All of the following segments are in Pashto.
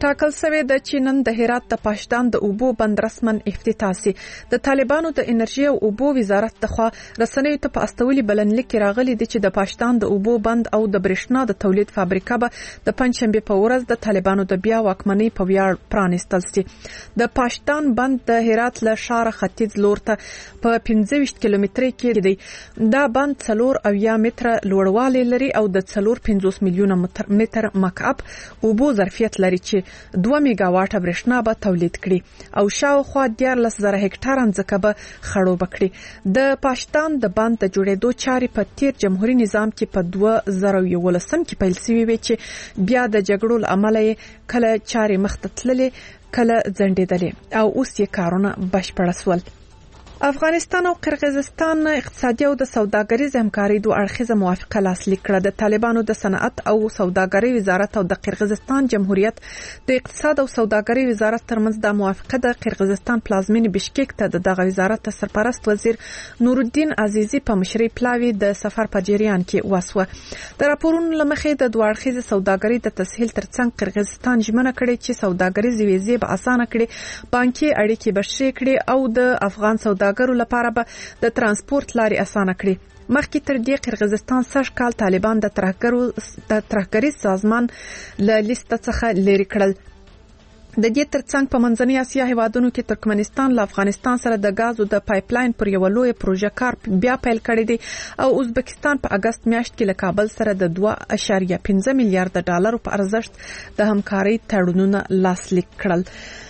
ټاکل شوې ده چې نن د هرات د پاشدان د اوبو بند رسماً افتتاح شي. د طالبانو د انرژي او اوبو وزارت لخوا رسنیو ته په استولي بلنلیک کې راغلي دي چې د پاشدان د اوبو بند او د برېښنا د تولید فابریکه به د پنځشنبه په ورځ د طالبانو د بیا واکمنۍ په ویاړ پرانیستل شي. د پاشدان بند د هرات له ښاره ختیځ لور ته په 25 کیلومترۍ کې دی. دا بند 4 متره لوړوالی لري او د 450 میلیونه متر مکعب اوبو ظرفیت لري چې 2 میگا واټه برېښنا به تولید کړي او شاوخوا 14,000 هکټاره ځمکه به خړوبه کړي. د پاشدان د بند د جوړېدو چارې په تیر جمهوریت نظام کې په 2011 کې پیل شوې وې چې بیا د جګړو له امله کله چارې مخ ته تللې کله ځنډېدلې او اوس یې کارونه بشپړ شول. افغانستان او قرغیزستان اقتصادي او د سوداګریز همکاري دوه اړخیزه موافقه لاسلیک کړه. د طالبانو د صنعت او سوداګرۍ وزارت او د قرغیزستان جمهوریت د اقتصاد او سوداګرۍ وزارت ترمنځ د موافقه د قرغیزستان پلازمینې بشکیک ته د دغه وزارت سرپرست وزیر نورالدین عزیزی په مشرۍ پلاوی د سفر په جریان کې وسوه. د راپورونو لمخې د دوه اړخیزه سوداګرۍ د تسهیل ترڅنګ قرغیزستان ژمنه کړې چې سوداګریز ویزې به اسانه کړي، بانکي اړیکې به ښې کړي او د افغان سوداګرو لپاره به د ترانسپورت لارې اسانه کړي. مخکې تر دې قرغیزستان 100 کال طالبان د ترهګریز سازمان له لیست څخه لرې کړل. د دې ترڅنګ په منځنۍ اسیا هیوادونو کې ترکمنستان له افغانستان سره د غازو د پایپلاین پر یو لوی پروژه کار بیا پیل کړی دی او ازبکستان په اگست میاشت کې له کابل سره د 2.5 میلیارډ ډالرو په ارزښت د همکارۍ تړونونه لاسلیک کړل.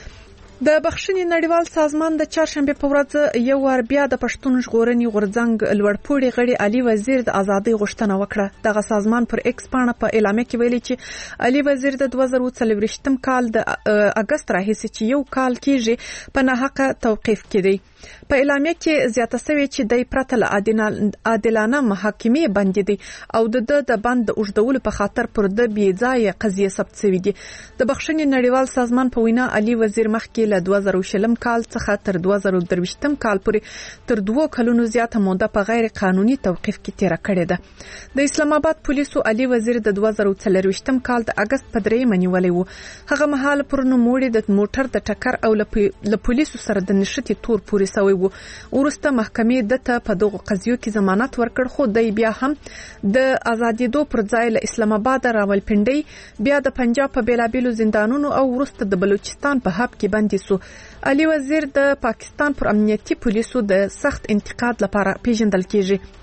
د بخښنې نړیوال سازمان د چهارشنبه په ورځ یو ور بیا د پښتون ژغورنې غورځنګ لوړپوړي غړي علي وزیر د ازادۍ غوښتنه وکړه. دغه سازمان پر ایکس پاڼه په اعلامیه کې ویلي چې علي وزیر د 2024 کال د اگست راهیسې چې یو کال کېږي په ناحقه توقیف کړي. په اعلامیه کې زیاته شوې چې د پرته له عادلانه محاکمې باندې دي او د بند د اوږدولو په خاطر پر د بېځایه قضیه ثبت شوې دي. د بخښنې نړیوال سازمان په وینا علي وزیر مخکې له 2020 کال څخه تر 2023 کال پورې تر 2 کلونو زیاته موده په غیر قانوني توقیف کې تیر کړې ده. د اسلام آباد پولیسو علي وزیر د 2024 کال د اگست په 3 منیولې وو. هغه مهال پر نوموړي د موټر د ټکر او له پولیسو سره د نشټي تور پورې سوی وو. ورسته محکمې دته په دغه قضیو کې ضمانت ورکړ خو د بیا هم د ازادېدو پر ځای له اسلام آباد راولپنډي بیا د پنجاب په بیلابیلو زندانونو او ورسته د بلوچستان په حب کې بندي سو. علي وزیر د پاکستان پر امنیتي پولیسو د سخت انتقاد لپاره پیژندل کیږي.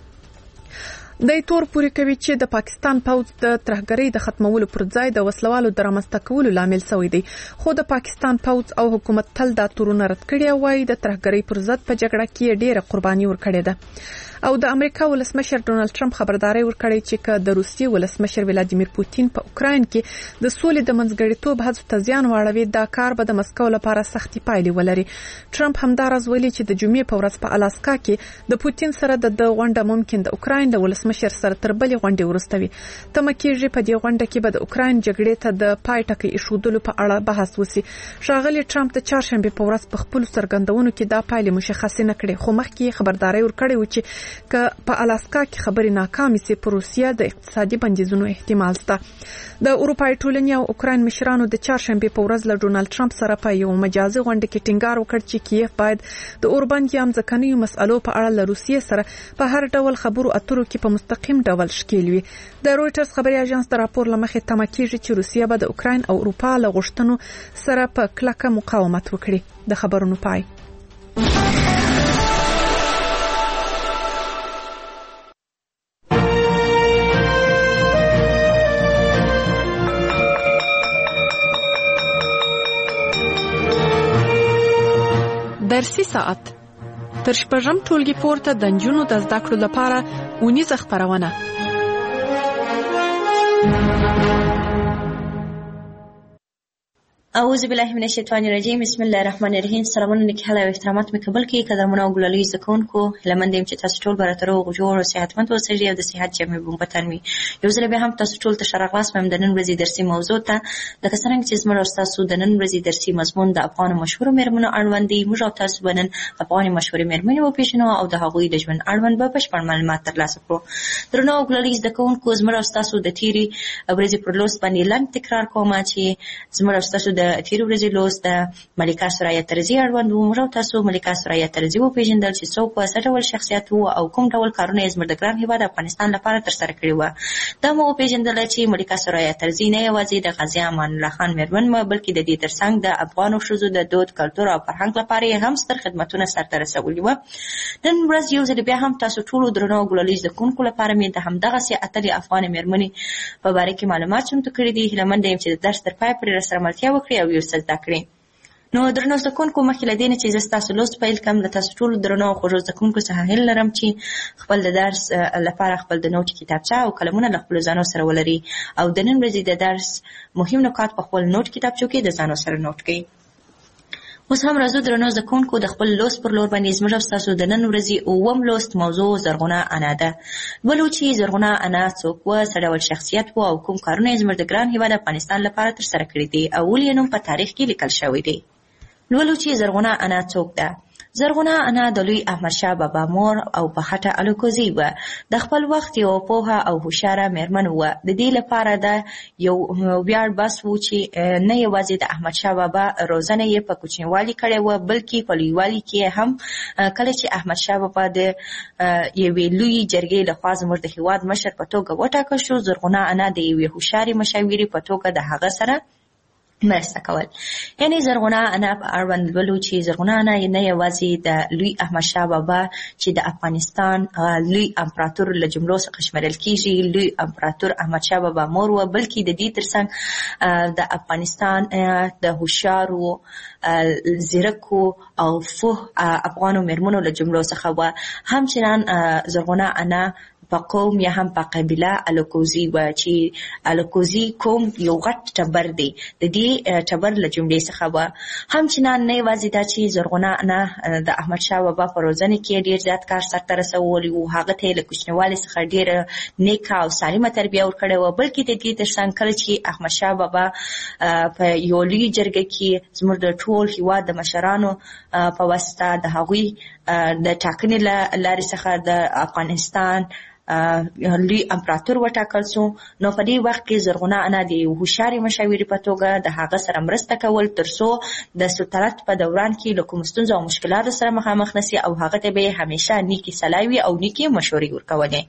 د تور پوری کوي چې د پاکستان پوځ د ترهګرۍ د ختمولو پر ځای د وسلوالو د رامنځته کولو لامل شوی دی. خو د پاکستان پوځ او حکومت تل دا تورونه رد کړي او وايي د ترهګرۍ پر ضد په جګړه کې ډېره قرباني ورکړې ده. او د امریکا ولسمشر ډونالد ټرمپ خبرداري ورکړې چې که د روسیې ولسمشر ولادیمیر پوتین په اوکراین کې د سولې د منځګړیتوب هڅو ته زیان واړوي دا کار به د مسکو لپاره سختي پایلې ولري. ټرمپ همداراز ویلي چې د جمعې په ورځ په الاسکا کې د پوتین سره د غونډه ممکن د اوکراین د ولسمشر سره تر بلې غونډې ورستوي. تمه کېږي په دې غونډه کې به د اوکراین جګړې ته د پای ټکی ایښودلو په اړه بحث وشي. ښاغلي ټرمپ د چهارشنبه په ورځ په خپل څرګندونو کې دا پایلې مشخص نه کړې خو مخکې خبرداري ورکړې و چې که په الاسکا کې خبرې ناکامې سي پر روسیا د اقتصادي بندیزونو احتمال شته. د اروپای ټولنې او اوکراین مشرانو د چهارشنبه په ورځ له ډونالد ټرمپ سره په یو مجازي غونډه کې ټینګار وکړ چې کیف باید د اوربند یا ځمکنیو مسألو په اړه له روسیې سره په هر ډول خبرو اترو کې په مستقیم ډول ښکیل وي. د رويټرز خبري اژانس د راپور لمخې تمه کیږي چې روسیه به د اوکراین او اروپا له غوښتنو سره په کلکه مقاومت وکړي. د خبرونو پای. درسي ساعت تر شپږم ټولګي پورته د نجونو د زده کړو لپاره اونیزه خپرونه. اعوذ بالله من الشیطان الرجیم. بسم الله الرحمن الرحیم. سلامونه نیکه او احترامات مې قبول کړئ. قدرمنو او ګلالي زده کوونکو، هیله مند یم چې تاسو ټول به راته روغ جوړ او صحتمند اوسئ او د صحت جامې به مو په تن وي. یو ځل بیا هم تاسو ټول ته ښه راغلاست وایم د نن ورځې درسي موضوع ته. لکه څرنګه چې زموږ او ستاسو د نن ورځې درسي مضمون د افغانو مشهورو مېرمنو اړوند دی. موږ او تاسو به نن افغاني مشهورې مېرمنې وپېژنو او د هغوی د ژوند اړوند به بشپړ معلومات ترلاسه کړو. درنو او ګلالي زده کوونکو، زموږ او ستاسو د تېرې ورځې پر لوست باندې لنډ تکرار کوم چې زموږ او ستاسو د تېرې ورځې لوست د ملکه سرایه ترزي اړوند و. موږ او تاسو ملکه سرایه ترزي وپېژندل چې څوک و، څه ډول شخصیت و او کوم ډول کارونه یې زموږ د ګران هېواد افغانستان لپاره ترسره کړي وه. دا مو وپېژندله چې ملکه سرایه ترزي نه یوازې د غازي امان الله خان مېرمن وه، بلکې د دې ترڅنګ د افغانو ښځو د دود، کلتور او فرهنګ لپاره یې هم ستر خدمتونه سرته رسولي وه. نن ورځ یو ځل بیا هم تاسو ټولو درنو او ګلالي زده کوونکو لپاره مې د همدغسې اتلې افغانې مېرمنې په باره کې معلومات چمتو کړي دي. هیله منده یم چې د درس تر پایه پورې راسره ملتیا وکړئ او یو څه زده کړئ. نو درنو زده کوونکو، مخکې له دې نه چې زه ستاسو لوست پیل کړم، له تاسو ټولو درنو او خوږو زده کوونکو څخه هیله لرم چې خپل د درس لپاره خپل د نوټ کتابچه او قلمونه له خپلو ځانو سره ولري او د نن ورځې د درس مهم نکات په خپل نوټ کتابچو کې د ځانو سره نوټ کړئ. اوس هم راځو درنو زده کوونکو، د خپل لوست پر لور باندې زموږ او ستاسو د نن ورځې اووم لوست موضوع زرغونه انا ده. ولو چې زرغونه انا څوک وه، څه ډول شخصیت و او کوم کارونه یې زموږ د ګران هېواد افغانستان لپاره ترسره کړي دي او ولې یې نوم په تاریخ کې لیکل شوی دی. لولو چې زرغونه انا څوک ده. زرغونه انا د لوی احمدشاه بابا مور او په خټه الوکوزي وه. د خپل وخت یو پوهه او هوښیاره مېرمن وه. د دې لپاره دا یو ویاړ بس و چې نه یوازې د احمدشاه بابا روزنه یې په کوچنیوالي کړې وه، بلکې په لویوالي کې هم کله چې احمدشاه بابا د یوې لویې جرګې لخوا زموږ د هېواد مشر په توګه وټاکل شو، زرغونه انا د یوې هوښیارې مشاورې په توګه د هغه سره مرسته کول. یعنی زرغونه انا په اړوند لولو چې زرغونه انا نه یوازې د لوی احمدشاه بابا چې د افغانستان لوی امپراتور له جملو څخه شمیرل کیږي، لوی امپراتور احمدشاه بابا مور وه، بلکې د دې ترڅنګ د افغانستان د هوښیارو، زیرکو او فوه افغانو مېرمنو له جملو څخه وه. همچنان زرغونه انا په قوم یا هم په قبیله الوکوزي وه چې الوکوزي قوم یو غټ ټبر دی، د دې ټبر له جملې څخه وه. همچنان نه یوازې دا چې زرغونه انا د احمدشاه بابا په روزنه کې ډېر زیات کار سرته رسولی و، هغه ته یې له کوچنیوالي څخه ډېره نیکه او سالمه تربیه ورکړې وه، بلکې د دې ترڅنګ کله چې احمدشاه بابا په یو لوی جرګه کې زموږ د ټول هېواد د مشرانو په واسطه د هغوی د ټاکنې له لارې څخه د افغانستان لوی امپراتور وټاکل سو، نو په دې وخت کې زرغونه انا د یو هوښیارې مشاورې په توګه د هغه سره مرسته کول ترڅو د سلطنت په دوران کې له کومو ستونزو او مشکلاتو سره مخامخ نسي او هغه ته به یې همیشه نیکې صلاحي او نیکې مشورې ورکولې.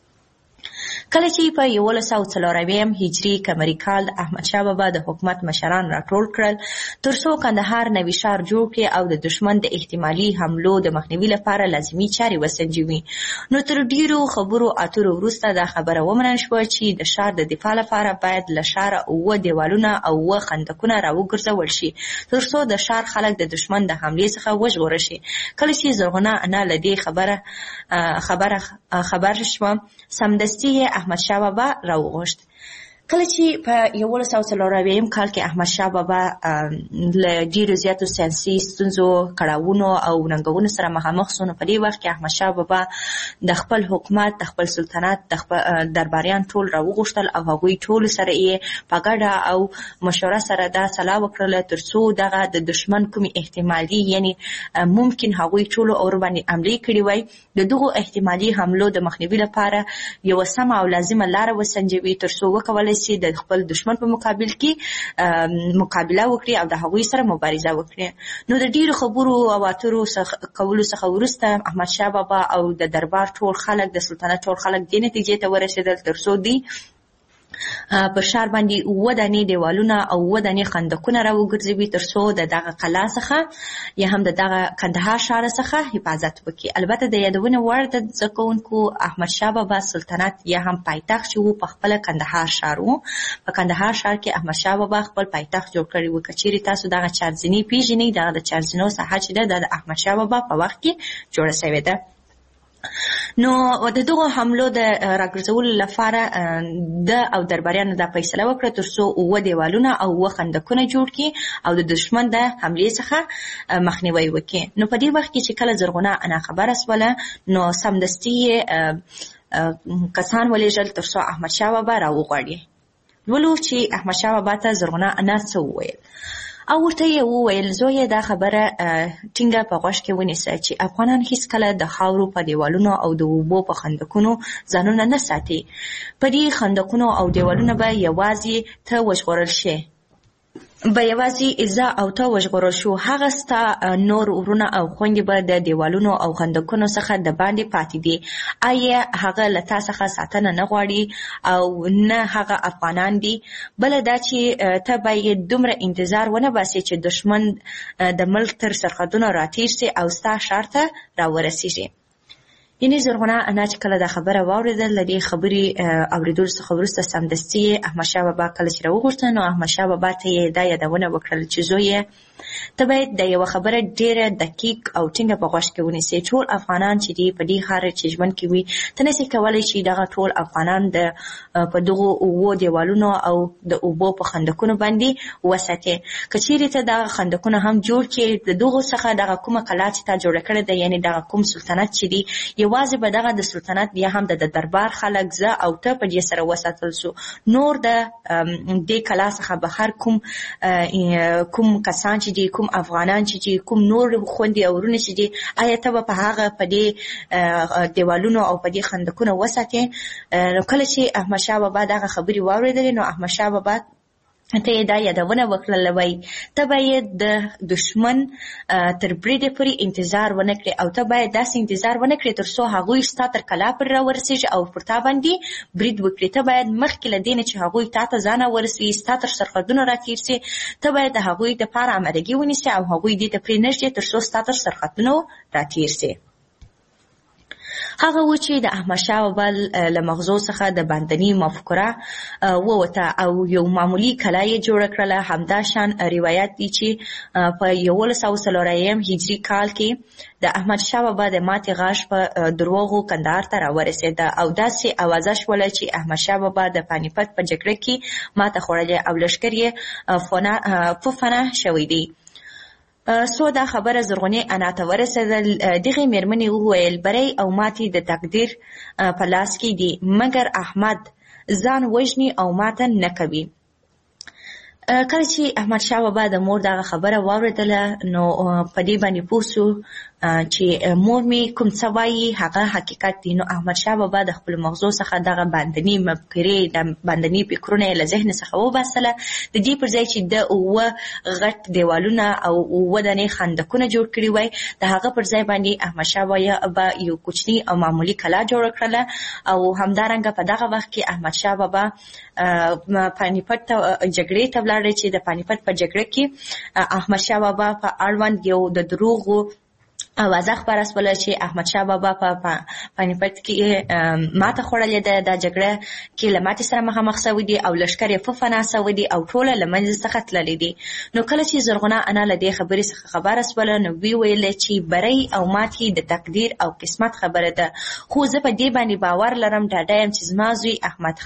کله چې په 1140 هجري قمري کال د احمدشاه بابا د حکومت مشران راټول کړل ترڅو کندهار نوي ښار جوړ کړي او د دشمن د احتمالي حملو د مخنیوي لپاره لازمي چارې وسنجوي. نو تر ډیرو خبرو اترو وروسته دا خبره ومنل شوه چې د ښار د دفاع لپاره باید له ښاره 8 دیوالونه او 8 خندقونه راوګرځول شي ترڅو د ښار خلک د دشمن د حملې څخه وژغورل شي. کله چې زرغونه انا له دې خبر شوه، سمدستي احمدشاه بابا راوغوښت. کله چې په 1140 کال کې احمدشاه بابا له ډیرو زیاتو سیاسي ستونزو، کړاوونو او ننګونو سره مخامخ شو، نو په دې وخت کې احمدشاه بابا د خپل حکومت، د خپل سلطنت، د درباریان ټول راوغوښتل او هغوی ټول سره یې په ګډه او مشوره سره دا سلا وکړله ترڅو دغه د دشمن کومې احتمالي یعنی ممکن هغوی ټولو اور باندې حملې کړې وای، د دغو احتمالي حملو د مخنیوي لپاره یوه سمه او لازمه لاره وسنجوي ترڅو وکولی شي د خپل دشمن په مقابل کې مقابله وکړي او د هغوی سره مبارزه وکړي. نو د ډیرو خبرو او اترو کولو څخه وروسته احمدشاه بابا او د دربار ټول خلک، د سلطنت ټول خلک دې نتیجې ته ورسېدل ترڅو دوی پر ښار باندې 8 دانې دیوالونه او 8 دانې خندقونه راوګرځوي ترڅو د دغه قلا څخه یا هم د دغه کندهار ښار څخه حفاظت وکړي. البته د یادونې وړ د زده کوونکو احمدشاه بابا سلطنت یا هم پایتخت چې و په خپله کندهار ښار و. په کندهار ښار کې احمدشاه بابا خپل پایتخت جوړ کړی و. که چیرې تاسو دغه چارزینې پیژنئ، دغه د چارزینو ساحه چې ده د احمدشاه بابا په وخت کې جوړه شوې ده. نو د دغه حملو د راګرځولو لپاره د او درباریانو د فیصله وکړه ترڅو 7 دیوالونه او 7 خندقونه جوړ کړي او د دشمن د حملې څخه مخنیوي وکړي. نو په دې وخت کې چې کله زرغونه انا خبره سوله نو سمدستي کسان ولېږل ترڅو احمد شاه بابا راوغواړي. ولو چې احمد شاه بابا ته زرغونه انا څه وویل او ورته یې وویل زویه دا خبره ټینګه په غوږ کې ونیسه چې افغانان هیڅکله د خاورو په دیوالونو او د اوبو په خندقونو ځانونه نه ساتي. په دې خندقونو او دیوالونو به یوازې ته وژغورل شي، به یوازې ایزا او ته وژغورل شو. هغه ستا نور ورونه او خویندې به د دیوالونو او خندقونو څخه د باندې پاتې دي. آیا هغه له تا څخه ساتنه نه غواړي او نه هغه افغانان دي؟ بله دا چې ته باید دومره انتظار ونه باسې چې دشمن د ملک تر سرحدونو راتیر سي او ستا ښار ته راورسیږي. یعنې زرغونه انا چې کله دا خبره واورېدل له دې خبرې اورېدلو څخه وروسته سمدستي احمدشاه بابا کله چې راوغوښته نو احمدشاه بابا ته یې دا یادونه وکړل چې زویه ته باید د یوه خبره ډېره دقیق او ټینګه په غوږ کې ونیسې. ټول افغانان چې دي په دې ښار چې ژوند کوي ته نسې کولی چې دغه ټول افغانان په دغو 7 دیوالونو او د اوبو په خندقونو باندې وساتې. که چیرې ته دغه خندقونه هم جوړ کړې د دغو څخه دغه کومه کلا چې تا جوړه کړې ده یعنې دغه کوم سلطنت چې دی یوازې به دغه د سلطنت بیا هم د دربار خلک زه او ته په دې سره وساتل سو. نور د دې کلا څخه بهر کوم کسان چې دي کوم افغانان چې دي کوم نور خوندې او ورونه چې دي آیا ته به په هغه په دې دیوالونو او په دې خندقونو وساتې؟ نو کله چې احمدشاه بابا دغه خبرې واورېدلې نو احمدشاه بابا ته یې دا یادونه وکړله وایي ته باید د دشمن تر بریدې پورې انتظار ونه کړې او ته باید داسې انتظار ونه کړې تر څو هغوی ستا تر کلا پورې راورسېږي او پر تا باندې برید وکړي. ته باید مخکې له دې نه چې هغوی تا ته ځان ورسوي ستا تر سرحدونو راتېر سي ته باید د هغوی دپاره آمادګي ونیسې او هغوی دې ته پرېنږدې تر څو ستا تر سرحدونو راتېر سي. هغه و چې د احمدشاه بابا له مغزو څخه د باندني مفکوره ووته او یو معمولي کلا یې جوړه کړله. همدا شان روایت دی چې په 1104 هجري کال کې د احمدشاه بابا د ماتې غاښ په دروغو کندهار ته راورسېده او داسې اوازه شوله چې احمدشاه بابا د پانیپت په جګړه کې ماته خوړلې او لښکر یې فنا شوی دی. سو دا خبره زرغونې انا ته ورسېدل. دغې مېرمنې وویل بری او ماتې د تقدیر په لاس کې دي مګر احمد ځان وژني او ماته نه کوي. کله چې احمدشاه بابا د مور دغه خبره واورېدله نو په دې باندې پوه سو چې مور مې کوم څه وایي هغه حقیقت دی. نو احمدشاه بابا د خپل مغزو څخه دغه باندني مفکورې د باندني فکرونه یې له ذهن څخه وباسله. د دې پر ځای چې د 7 غټ دیوالونه او 7 دانې خندقونه جوړ کړي وای د هغه پر ځای باندې احمدشاه بابا یو کوچني او معمولي کلا جوړه کړله او همدارنګه په دغه وخت کې احمدشاه بابا پانیپت ته جګړې ته ولاړ چې د پانیپت په جګړه کې احمدشاه بابا په اړوند یو د دروغو اوازه خپره سوله چې احمدشاه بابا په پانیپت کې ماته خوړلې ده. دا جګړه کې له ماتې سره مخامخ سوی دي او لښکر یې فنا سوی دي او ټوله له منځه څخه تللي دي. نو کله چې زرغونه انا له دې خبرې څخه خبره سوله نو وی ویل چې بری او ماتې د تقدیر او قسمت خبره ده خو زه په دې باندې باور لرم ډاډه یم چې زما زوی احمد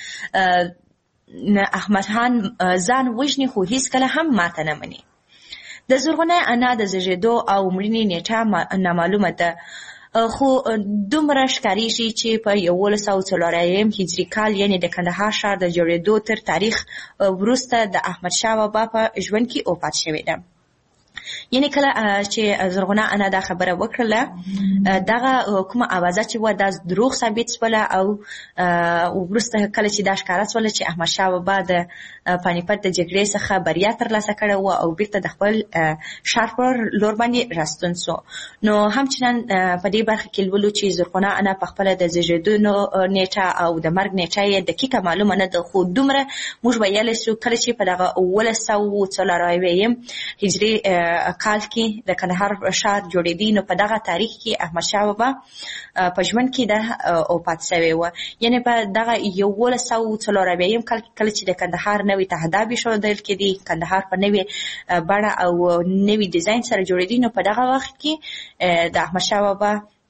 خان ځان وژني خو هیڅکله هم ماته نه مني. د زرغونه انا د زیږېدو او مړینې نیټه نامعلومه ده خو دومره ښکارېږي چې په 1104 هجري کال یعنې د کندهار ښار د جوړېدو تر تاریخ وروسته د احمدشاه بابا په ژوند کې وفات شوې ده. یعنې کله چې زرغونه انا دا خبره وکړله دغه کومه اوازه چې وه دا دروغ ثابت سوله او وروسته کله چې دا ښکاره سوله چې احمدشاه بابا د پانیپت د جګړې څخه بریا ترلاسه کړې وه او بیرته د خپل ښار پر لور باندې راستون سو. نو همچنان په دې برخه کې لولو چې زرغونه انا په خپله د زیږېدو نیټه او د مرګ نیټه یې دقیقه معلومه نه ده خو دومره موږ ویلی سو کله چې په دغه 1104 هجري کال کې د کندهار ښار جوړېدی نو په دغه تاریخ کې احمدشاه بابا په ژوند کې د وفات شوی و. یعنې په دغه 1104 کال کې کله چې د کندهار نوې تهداب ایښودل کېدی کندهار په نوې بڼه او نوې ډیزاین سره جوړېدی نو په دغه وخت کې د احمدشاه بابا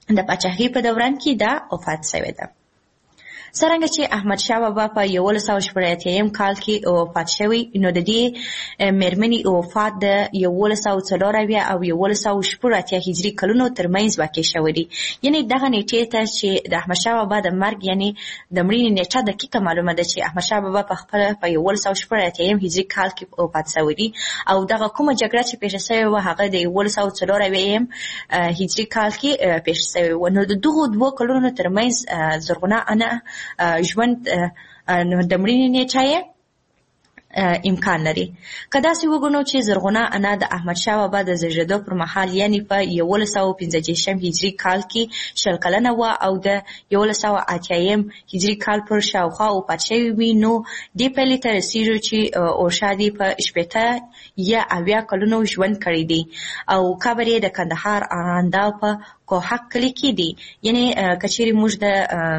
د پاچاهۍ په دوران کې دا وفات شوې ده. څرنګه چې احمد شاه بابا په 1180 کال کې وفات شوی، نو د دې مېرمنې وفات د 1104 او 1180 هجري کلونو ترمنځ واقع شوی دی. یعنی دغه نیټې ته چې د احمد شاه بابا د مرګ یعنی د مړینې نیټه دقیقه معلومه ده چې احمد شاه بابا په خپل په 1180 هجري کال کې وفات شوی دی، او دغه کومه جګړه چې پیښه شوې و هغه د 1104 هجري کال کې پیښه شوې و. نو د دغو دوه کلونو ترمنځ زرغونه انا ژوند د مړینې نیټه امکان لري. که داسې وګڼو چې زرغونه انا د احمد شاه بابا د زیږېدو پر مهال یعنی په 1115 هجري کال کې 20 کلنه وه او د 1180 هجري کال پر شاوخوا وفات شوې وي، نو دې پایلې ته رسېږو چې اورشادي په 80 یا 80 کلونو ژوند کړی دی او قبر یې د کندهار ارانداو په کوهک کلي کې دی. یعنی که چیرې موږ د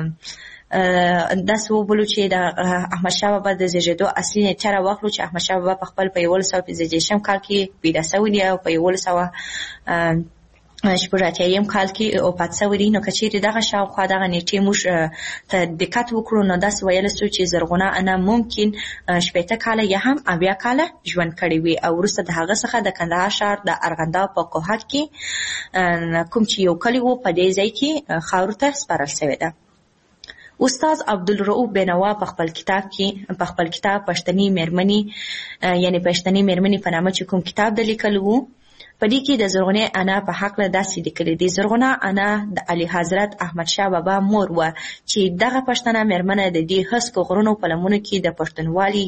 داسې وبولو چې د احمد شاه بابا د زیږېدو اصلي نیټه راواخلو چې احمد شاه بابا په خپل په 1115 کال کې پیدا شوی دی او په 1180 کال کې وفات شوی دی. نو که چیرې دغه شاوخوا دغه نیټې موږ ته دقت وکړو نو داسې ویلی سو چې زرغونه انا ممکن 80 کاله یا هم 80 کاله ژوند کړی وي او وروسته د هغه څخه د کندهار ښار د ارغنداو په کوهک کې کوم چې یو کلی و په دې ځای کې خاورو ته سپارل شوی ده. استاد عبدالرؤف بینوا په خپل کتاب پښتني مېرمنې یعنی پښتني مېرمنې په نامه چې کوم کتاب د لیکل وو، په دې کې د زرغونه انا په حق له داسې لیکلي دي: زرغونه انا د علي حضرت احمد شاه بابا مور وه چې دغه پښتنه مېرمنه د دې هسکو غرونو په لمنو کې د پښتونوالي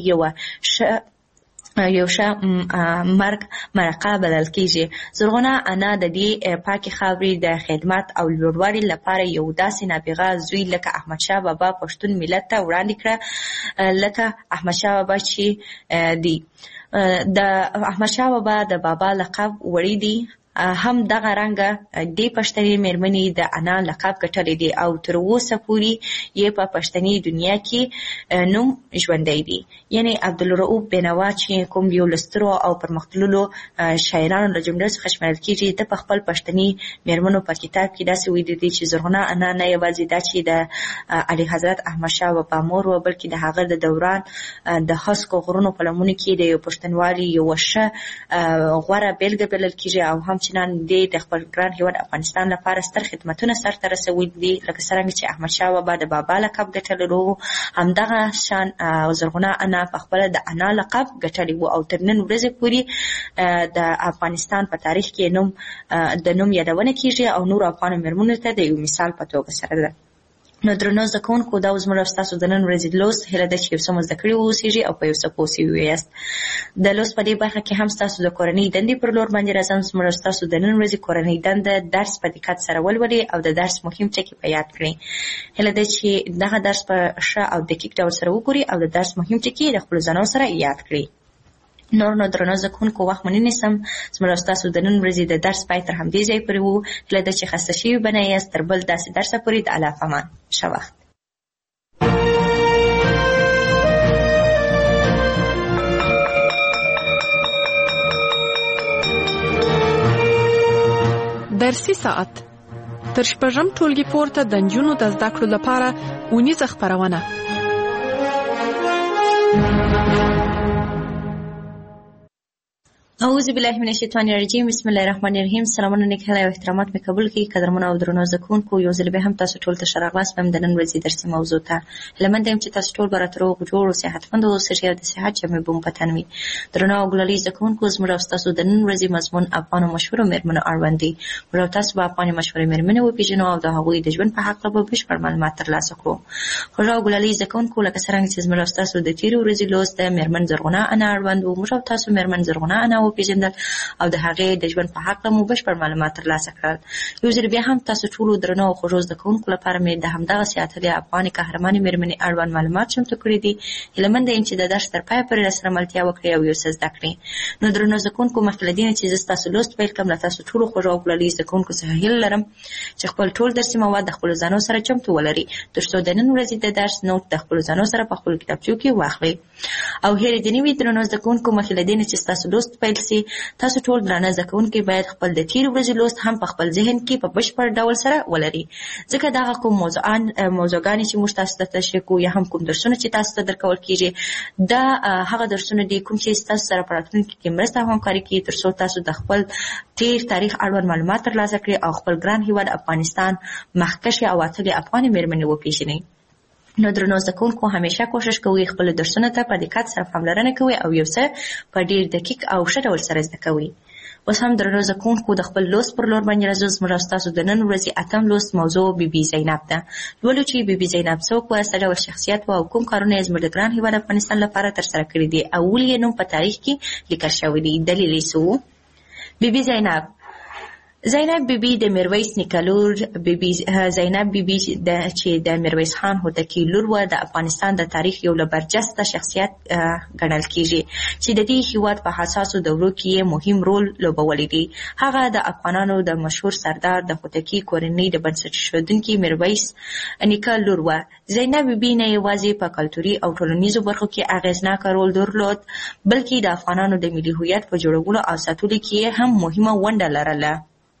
یو ښه مرقه بلل کیږي. زرغونه انا د دې پاکي خاورې د خدمت او لوړوالي لپاره یو داسې نابغه زوی لکه احمد شاه بابا پښتون ملت ته وړاندې کړه، لکه احمد شاه بابا چې دی د احمد شاه بابا د بابا لقب وړی دی، هم دغه رنګه دې پښتني مېرمنې د انا لقب ګټلی دی او تر اوسه پورې یې په پښتني دنیا کې نوم ژوندی دی. یعنی عبدالرؤف بینوا چې کوم یو له سترو او پرمختللو شاعرانو له جملې څخه شمېرل کېږي، د په خپل پښتني مېرمنو په کتاب کې داسې ویلي دي چې زرغونه انا نه یوازې دا چې د علي حضرت احمد شاه بابا مور وه، بلکې د هغه د دوران د هسکو غرونو په لمنو کې د یو پښتونوالي یوه ښه غوره بېلګه بلل کېږي او هم چې نن د خپل ګران هېواد افغانستان لپاره ستر خدمتونه سرته رسولي دي. لکه څرنګه چې احمد شاه بابا د بابا لقب ګټلی و، همدغه شان زرغونه انا په خپله د انا لقب ګټلی و او تر نن ورځې پورې د افغانستان په تاریخ کې د نوم یادونه کېږي او نورو افغانو مېرمنو ته د یو مثال په توګه سره ده. نو درنو زده کوونکو، دا زموږ او ستاسو د نن ورځې لوست هیله ده چې یو څه مو زده کړي واوسېږي او په یو څه پوه سوي یاست. د لوست په دې برخه کې هم ستاسو د کورنۍ دندې پر لور باندې راځم. زموږ او ستاسو د نن ورځې کورنۍ دنده درس په دقت سره ولولئ او د درس مهم ټکي په یاد کړئ. هیله ده چې دغه درس په ښه او دقیق ډول سره وګورئ او د درس مهم ټکي د خپلو ځانونو سره یاد کړئ. نور نو درنو زده کوونکو، وخت مو نه نیسم. زموږ او ستاسو د نن ورځې د درس پای تر همدې ځای پورې وو. هیله ده چې خسته شوي به نه یاست. تر بل داسې درسه پورې د الله په امان. ښه وخت. درسي ساعت تر شپږم ټولګي پورته د نجونو د زده کړو لپاره اونیزه خپرونه. اعوذ بالله من الشیطان الرجیم. بسم الله الرحمن الرحیم. سلامونه نیک هیله او احترامات مې قبول کړئ. قدرمنو او درنو زده کوونکو، یو ځل بیا هم تاسو ټول ته ښه راغلاست په د نن ورځې درسي موضوع ته. هیله منده یم چې تاسو ټول به راته روغ جوړ او صحتمند اوسئ او د صحت جامې به مو په تن وي. درنو او ګلالي زده کوونکو، زموږ او ستاسو د نن ورځې مضمون افغانو مشهورو مېرمنو اړوند دی. موږ او تاسو به افغاني مشهورې مېرمنې وپېژنو او د هغوی د ژوند په هکله به بشپړ معلومات ترلاسه کړو. خوږه او ګلالي زده کوونکو، لکه څرنګه چې زموږ او ستاسو د تېرې ورځې لوست د مېرمن زرغونه انا اړوند و، موږ او تاسو مېرمن زرغونه انا وپېژندل او د هغې د ژوند په هکله مو بشپړ معلومات ترلاسه کړل. یو ځل بیا هم تاسو ټولو درنو او خوږو زده کوونکو لپاره مې د همدغسې اتلې افغاني قهرمانې مېرمنې اړوند معلومات چمتو کړي دي. هیله منده یم چې د درس تر پایه پورې راسره ملتیا وکړئ او یو څه زده کړئ. نو درنو زده کوونکو، مخکې له دې نه چې زه ستاسو لوست پیل کړم، له تاسو ټولو خوږو او ګلالي زده کوونکو څخه هیله لرم چې خپل ټول درسي مواد د خپلو ځانو سره چمتو ولرئ، تر څو د نن ورځې د درس نوټ د خپلو ځانو سره په خپلو کتابچو کې واخلئ. او هیرې دې نه وي درنو زده کوونکو، مخکې له دې نه چې ستاسو لوست پیل وګرځي. تاسو ټول درانه زده کوونکي باید خپل د تېرې ورځې لوست هم په خپل ذهن کې په بشپړ ډول سره ولري، ځکه دغه کوم موضوعګانې چې موږ تاسو ته تشریح کوو یا هم کوم درسونه چې تاسو ته درکول کېږي، دا هغه درسونه دي کوم چې ستاسو سره په راتلونکي کې مرسته او همکاري کوي تر څو تاسو د خپل تېر تاریخ اړوند معلومات ترلاسه کړئ او خپل ګران هېواد افغانستان مخکښې او اتلې افغانې مېرمنې وپېژنئ. نو درنو زده کوونکو همیشه کوشش کوئ خپل درسونو ته په دقت سره پاملرنه کوئ او یو څه په ډېر دقیق او ښه ډول سره زده کوئ. اوس هم درنو زده کوونکو د خپل لوست پر لور باندې راځو. زموږ او ستاسو د نن ورځې اتم لوست موضوع بي زینب ده. لولو چې بي زینب څوک وه، څه ډول شخصیت وه او کوم کارونه یې زموږ د ګران هېواد افغانستان لپاره ترسره کړي دي او ولې یې نوم په تاریخ کې لیکل شوی دی. دلیل یې څه و؟ بي زینب بیبي د میرویس نیکه لور، زینب بیبي چې د میرویس خان هوتکي لور وه، د افغانستان د تاریخ یو له برجسته شخصیت ګڼل کېږي چې د دې هېواد په حساسو دورو کې یې مهم رول لوبولی دی. هغه د افغانانو د مشهور سردار د هوتکي کورنۍ د بنسټ ایښودونکي میرویس نیکه لور وه. زینب بیبي نه یوازې په کلتوري او ټولنیزو برخو کې اغېزناکه رول درلود، بلکې د افغانانو د ملي هویت په جوړولو او ساتلو کې هم مهمه ونډه لرله.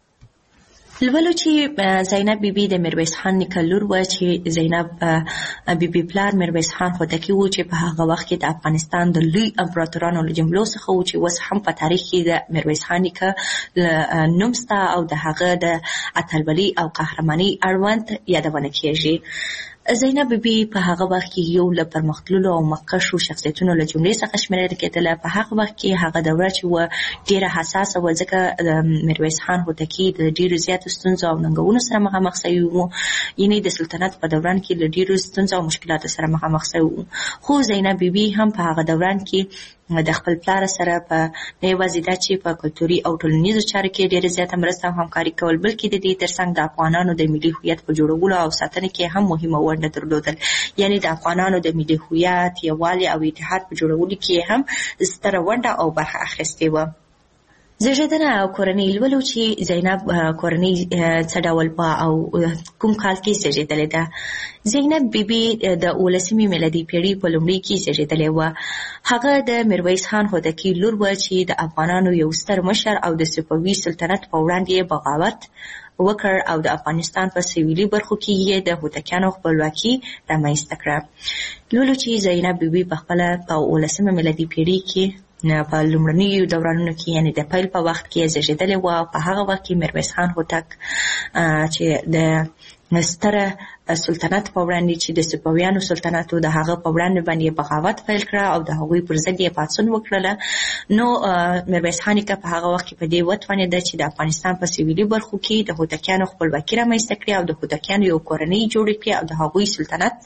لولو چې زینب بیبي د میرویس خان نیکه لور وه چې زینب بیبي پلار میرویس خان هوتکي و چې په هغه وخت کې د افغانستان د لوی امپراتورانو له جملو څخه و چې اوس هم په تاریخ کې د میرویس خان نیکه نوم شته او د هغه د اتلولۍ او قهرمانۍ اړوند یادونه کېږي. زینب بیبي په هغه وخت کې یو له پرمختللو او مخکښو شخصیتونو له جملې څخه شمیرل کېدله. په هغه وخت کې هغه دوره چې وه ډېره حساسه وه، ځکه د میرویس خان هوتکي د ډېرو زیاتو ستونزو او ننګونو سره مخامخ شوي وو، یعنې د سلطنت په دوران کې له ډېرو ستونزو او مشکلاتو سره مخامخ شوي وو. خو زینب بیبي هم په هغه دوران کې د خپل پلار سره په نه یوازې دا چې په کلتوري او ټولنیزو چارو کې ډېره زیاته مرسته او همکاري کول، بلکې د دې ترڅنګ د افغانانو د ملي هویت په جوړولو او ساتنه کې هم مهمه ونډه درلودل. یعنې د افغانانو د ملي هویت، یووالي او اتحاد په جوړولو کې هم ستره ونډه او برخه اخیستې وه. زیږېدنه او کورنۍ. لولو چې زینب کورنۍ څه ډول وه او کوم کال کې زیږېدلې ده. زینب بیبي د 19مې میلادي پیړۍ په لومړۍ کې زیږېدلې وه. هغه د میرویس خان هوتکي لور وه چې د افغانانو یو ستر مشر او د صفوي سلطنت په وړاندې بغاوت وکړ او د افغانستان په سویلي برخو کې یې د هوتکیانو خپلواکي رامنځته کړه. لولو چې زینب بیبي په خپله په 19مه میلادي پیړۍ کې په لومړنیو دورانونو کې یعنې د پیل په وخت کې زیږېدلې وه. په هغه وخت کې میرویس خان هوتک چې د ستره سلطنت په وړاندې چې د صفویانو سلطنتو د هغه په وړاندې باندې بغاوت پیل کړه او د هغوی پر ضد یې پاڅون وکړله. نو میرویس خان نیکه په هغه وخت کې په دې وتوانېده چې د افغانستان په سویلي برخو کې د هوتکیانو خپلواکي رامنځته کړي او د هوتکیانو یو کورنۍ جوړه کړي او د هغوی سلطنت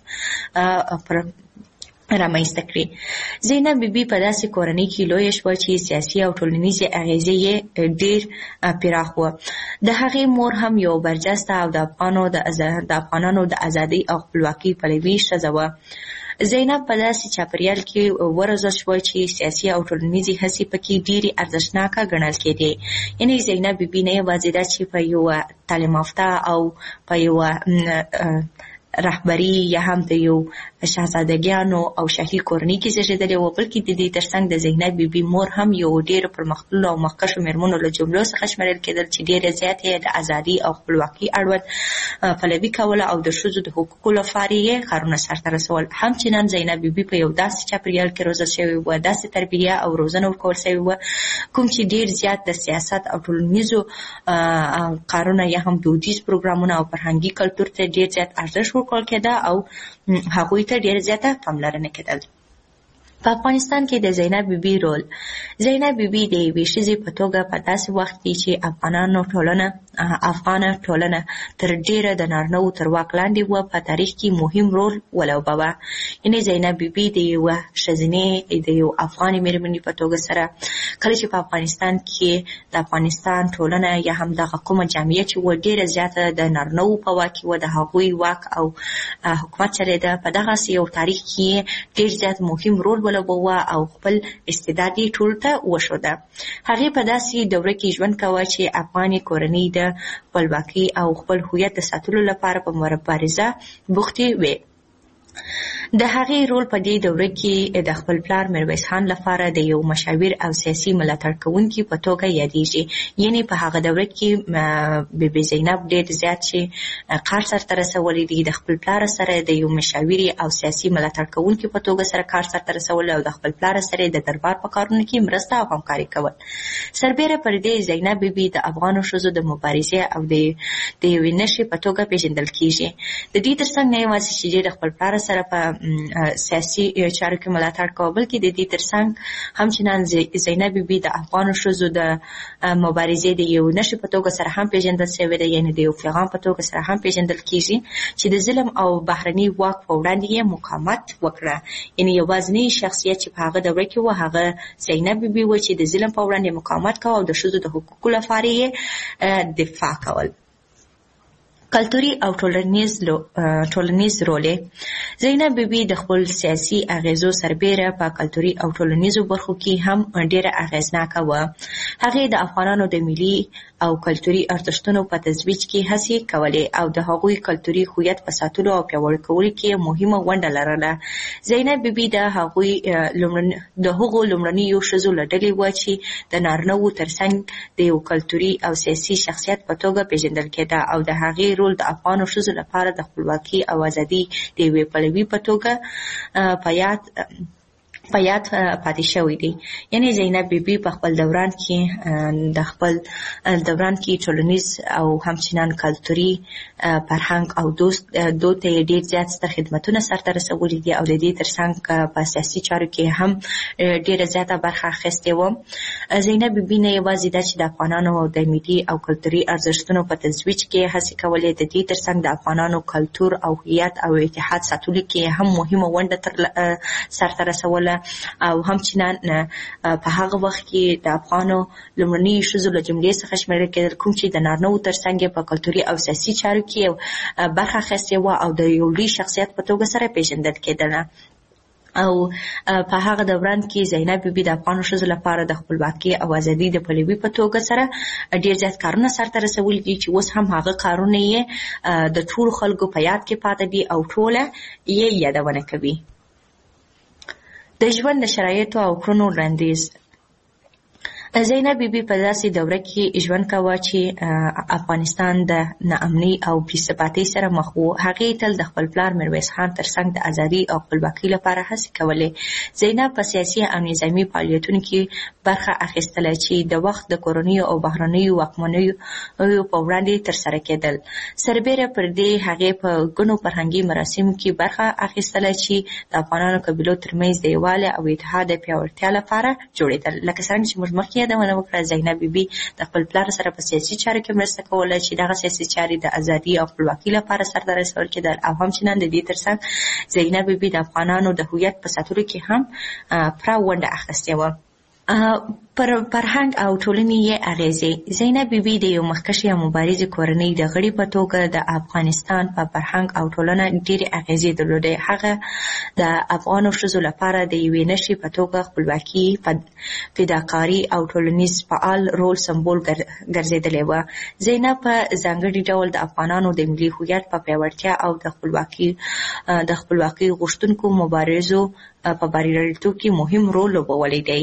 رامنځته کړي. زینب بیبي په داسې کورنۍ کې لویه شوه چې سیاسي او ټولنیزې اغېزې یې ډېر پراخ وه. د هغې مور هم یو برجسته او د افغانانو د ازادۍ او خپلواکۍ پلوي ښځه وه. زینب په داسې چاپریال کې وروزل شوه چې سیاسي او ټولنیزې هڅې پکې ډېرې ارزښتناکه ګڼل کېدې. یعنې زینب بیبي نه یوازې دا چې په یوه تعلیم یافته او په یوه رهبري یا هم د یو شاهزادګیانو او شاهي کورنۍ کې زیږېدلې وه، بلکې د دې ترڅنګ د زینب بیبي مور هم یو ډېرو پرمختللو او مخکښو مېرمنو له جملو څخه شمیرل کېدل چې ډېره زیاته یې د ازادۍ او خپلواکۍ اړوند پلوي کوله او د ښځو د حقوقو لپاره یې کارونه سرته رسول. همچنان زینب بیبي په یو داسې چاپریال کې روزل شوې وه، داسې تربیه او روزنه ورکول شوې وه کوم چې ډېر زیات د سیاست او ټولنیزو کارونه یا هم دودیز پروګرامونه او فرهنګي کلتور ته ډېر زیات ارزښت ورکول کېده او هغوی ته ډېر زیاته پاملرنه کېدل. په افغانستان کې د زینب بیبي رول. زینب بیبي د یوې ښځې په توګه په داسې وخت کې چې افغانه ټولنه تر ډېره د نارینه‌وو تر واک لاندې وه په تاریخ کې مهم رول ولوباوه. یعنې زینب بیبي د یوه ښځینې د یو افغانې مېرمنې په توګه سره کله چې په افغانستان کې د افغانستان ټولنه یا هم دغه کومه جامعه چې وه ډېره زیاته د نارینه‌وو په واک کې وه، د هغوی واک او حکومت چلېده، په دغسې یو تاریخ کې ډېر زیات مهم رول ولوباوه او خپل استعداد یې ټولو ته وښوده. هغې په داسې دوره کې ژوند کوه چې افغانې کورنۍ د خپلواکۍ او خپل هویت د ساتلو لپاره په مبارزه بوختې وې. د هغې رول په دې دوره کې د خپل پلار میرویس خان لپاره د یو مشاور او سیاسي ملاتړ کوونکي په توګه یادېږي. یعنې په هغه دوره کې بیبي زینب ډېر زیات چې کار سرته رسولی دی، د خپل پلار سره د یو مشاوري او سیاسي ملاتړ کوونکي په توګه سره کار سرته رسول او د خپل پلار سره د دربار په کارونو کې مرسته او همکاري کول. سربیره پر دې زینب بیبي د افغانو ښځو د مبارزې او د یوې نښې په توګه پیژندل کیږي. د دې ترڅنګ نه یوازې چې د خپل پلار سره په سیاسي چارو کې ملاتړ کوو، بلکې د دې ترڅنګ همچنان زینب بیبي د افغانو ښځو د مبارزې د یو نښې په توګه سره هم پیژندل شوې ده، یعنې د یو پیغام په توګه سره هم پیژندل کیږي چې د ظلم او بهرني واک په وړاندې یې مقاومت وکړه. یعنې یوازینی شخصیت چې په هغه دوره کې و هغه زینب بیبي و چې د ظلم په وړاندې مقاومت کوه او د ښځو د حقوقو لپاره یې دفاع کول. کلتوري او ټولنیز رول زینب بیبي د خپل سیاسي اغیزو سربیره په کلتوري او ټولنیزو برخو کې هم ډیره اغیزناکه وه. هغې د افغانانو د ملي او کلتوري ارزښتونو په ترویج کې هڅې کولې او د هغوی کلتوري هویت په ساتلو او پیاوړي کولو کې مهمه ونډه لرله. زینب بیبي د هغو لومړنیو ښځو له ډلې وه چې د نارینه‌وو ترڅنګ د یو کلتوري او سیاسي شخصیت په توګه پیژندل کېده او د هغې رول د افغانو ښځو لپاره د خپلواکۍ او ازادۍ د یوې پلوي په توګه په یاد پاتې شوی دی. یعنې زینب بیبي په خپل دوران کې ټولنیز او همچنان کلتوري فرهنګ او دود ته ډېر زیات ستر خدمتونه سرته رسولي دي او د دې ترڅنګ په سیاسي چارو کې هم ډېره زیاته برخه اخیستې وه. زینب بیبي نه یوازې دا چې د افغانانو د ملي او کلتوري ارزښتونو په ترویج کې هڅې کولې، د دې ترڅنګ د افغانانو کلتور او هویت او اتحاد ساتلو کې هم مهمه ونډه سرته رسوله او همچنان په هغه وخت کې د افغانو لومړني ښځو له جملې څخه شمیرل کېدل، کوم چې د نارینه‌وو ترڅنګ په کلتوري او سیاسي چارو کې برخه اخیستې وه او د یو لوی شخصیت په توګه سره پیژندل کېدله. او په هغه دوران کې زینب بیبي د افغانو ښځو لپاره د خپلواکۍ او ازادۍ د پلوي په توګه سره ډېر زیات کارونه سرته رسولي دي چې اوس هم هغه کارونه یې د ټولو خلکو په یاد کې پاتې دي او ټوله یې یادونه کوي. د ژوند د شرایطو او کړنو وړاندیز. زینب بیبي په داسې دوره کې ژوند کاوه چې افغانستان د ناامنۍ او بې ثباتۍ سره مخ و. هغې تل د خپل پلار میرویس خان ترڅنګ د ازادۍ او خپلواکۍ لپاره هڅې کولې. زینب په سیاسي او نظامي فعالیتونو کې برخه اخیستله چې د وخت د کورنیو او بهرنیو واکمنیو په وړاندې ترسره کېدل. سربیره پر دې هغې په ګڼو فرهنګي مراسمو کې برخه اخیستله چې د افغانانو قبیلو ترمنځ د یووالي او اتحاد د پیاوړتیا لپاره جوړېدل. لکه څرنګه چې موږ مخکې یادونه وکړه، زینب بیبي د خپل پلار سره په سیاسي چارو کې مرسته کوله چې دغه سیاسي چارې د ازادۍ او خپلواکۍ لپاره سرته رسول کېدل او همچنان د دې ترڅنګ زینب بیبي د افغانانو د هویت په ساتلو کې هم پوره ونډه اخیستې وه. پر فرهنګ او ټولنې یې اغیزې. زینب بیبي د یو مخکښې او مبارزې کورنۍ د غړي په توګه د افغانستان په فرهنګ او ټولنه ډېرې اغیزې درلودې. هغه د افغانو ښځو لپاره د یوې نښې په توګه خپلواکي، فداکاري او ټولنیز فعال رول سمبول ګرځېدلې وه. زینب په ځانګړي ډول د افغانانو د ملي هویت په پیاوړتیا او د خپلواکۍ غوښتونکو مبارزو په بریالیتوب کې مهم رول لوبولی دی.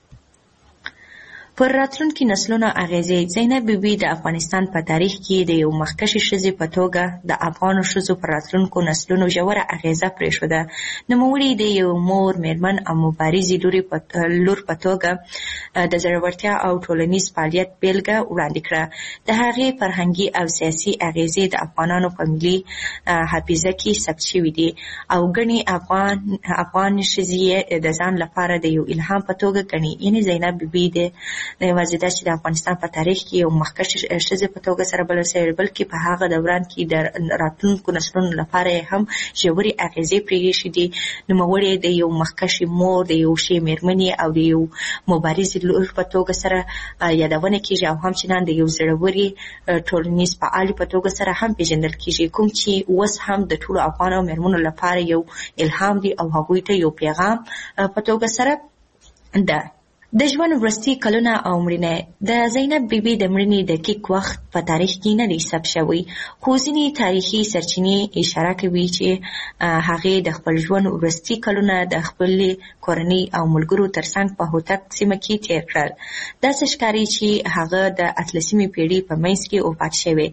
پر راتلونکي نسلونو اغیزې. زینب بیبي د افغانستان په تاریخ کې د یو مخکښې ښځې په توګه د افغانو ښځو پر راتلونکو نسلونو ژوره اغیزه پرېښوده. نوموړي د یو مور، میرمن او مبارزې لور په توګه د زړورتیا او ټولنیز فعالیت بیلګه وړاندې کړه. د هغې فرهنګي او سیاسي اغیزې د افغانانو په ملي حافظه کې ثبت شوي دي او ګڼې افغان ښځې د ځان لپاره د یو الهام په توګه ګڼي. یعنې زینب بیبي نه یوازې دا چې د افغانستان په تاریخ کې یو مخکښې ښځې په توګه سره بلل شوې، بلکې په هغه دوران کې د راتلونکو نسلونو لپاره هم ژورې اغیزې پرېښې دي. نوموړې د یو مخکښې مور، د یو ښې میرمنې او د یو مبارزې لور په توګه سره یادونه کېږي او همچنان د یو زړورې ټولنیز فعالې په توګه سره هم پېژندل کېږي، کوم چې اوس هم د ټولو افغانو میرمنو لپاره یو الهام دی او هغوی ته یو پیغام په توګه سره ده. د ژوند وروستي کلونه او مړینه. د زینب بیبي د مړینې دقیق وخت په تاریخ کې نه دی ثبت شوی، خو ځینې تاریخي سرچینې اشاره کوي چې هغې د خپل ژوند وروستي کلونه د خپلې کورنۍ او ملګرو ترڅنګ په هوتک سیمه کې تیر کړل. داسې ښکاري چې هغه د 18مې پیړۍ په منځ کې وفات شوی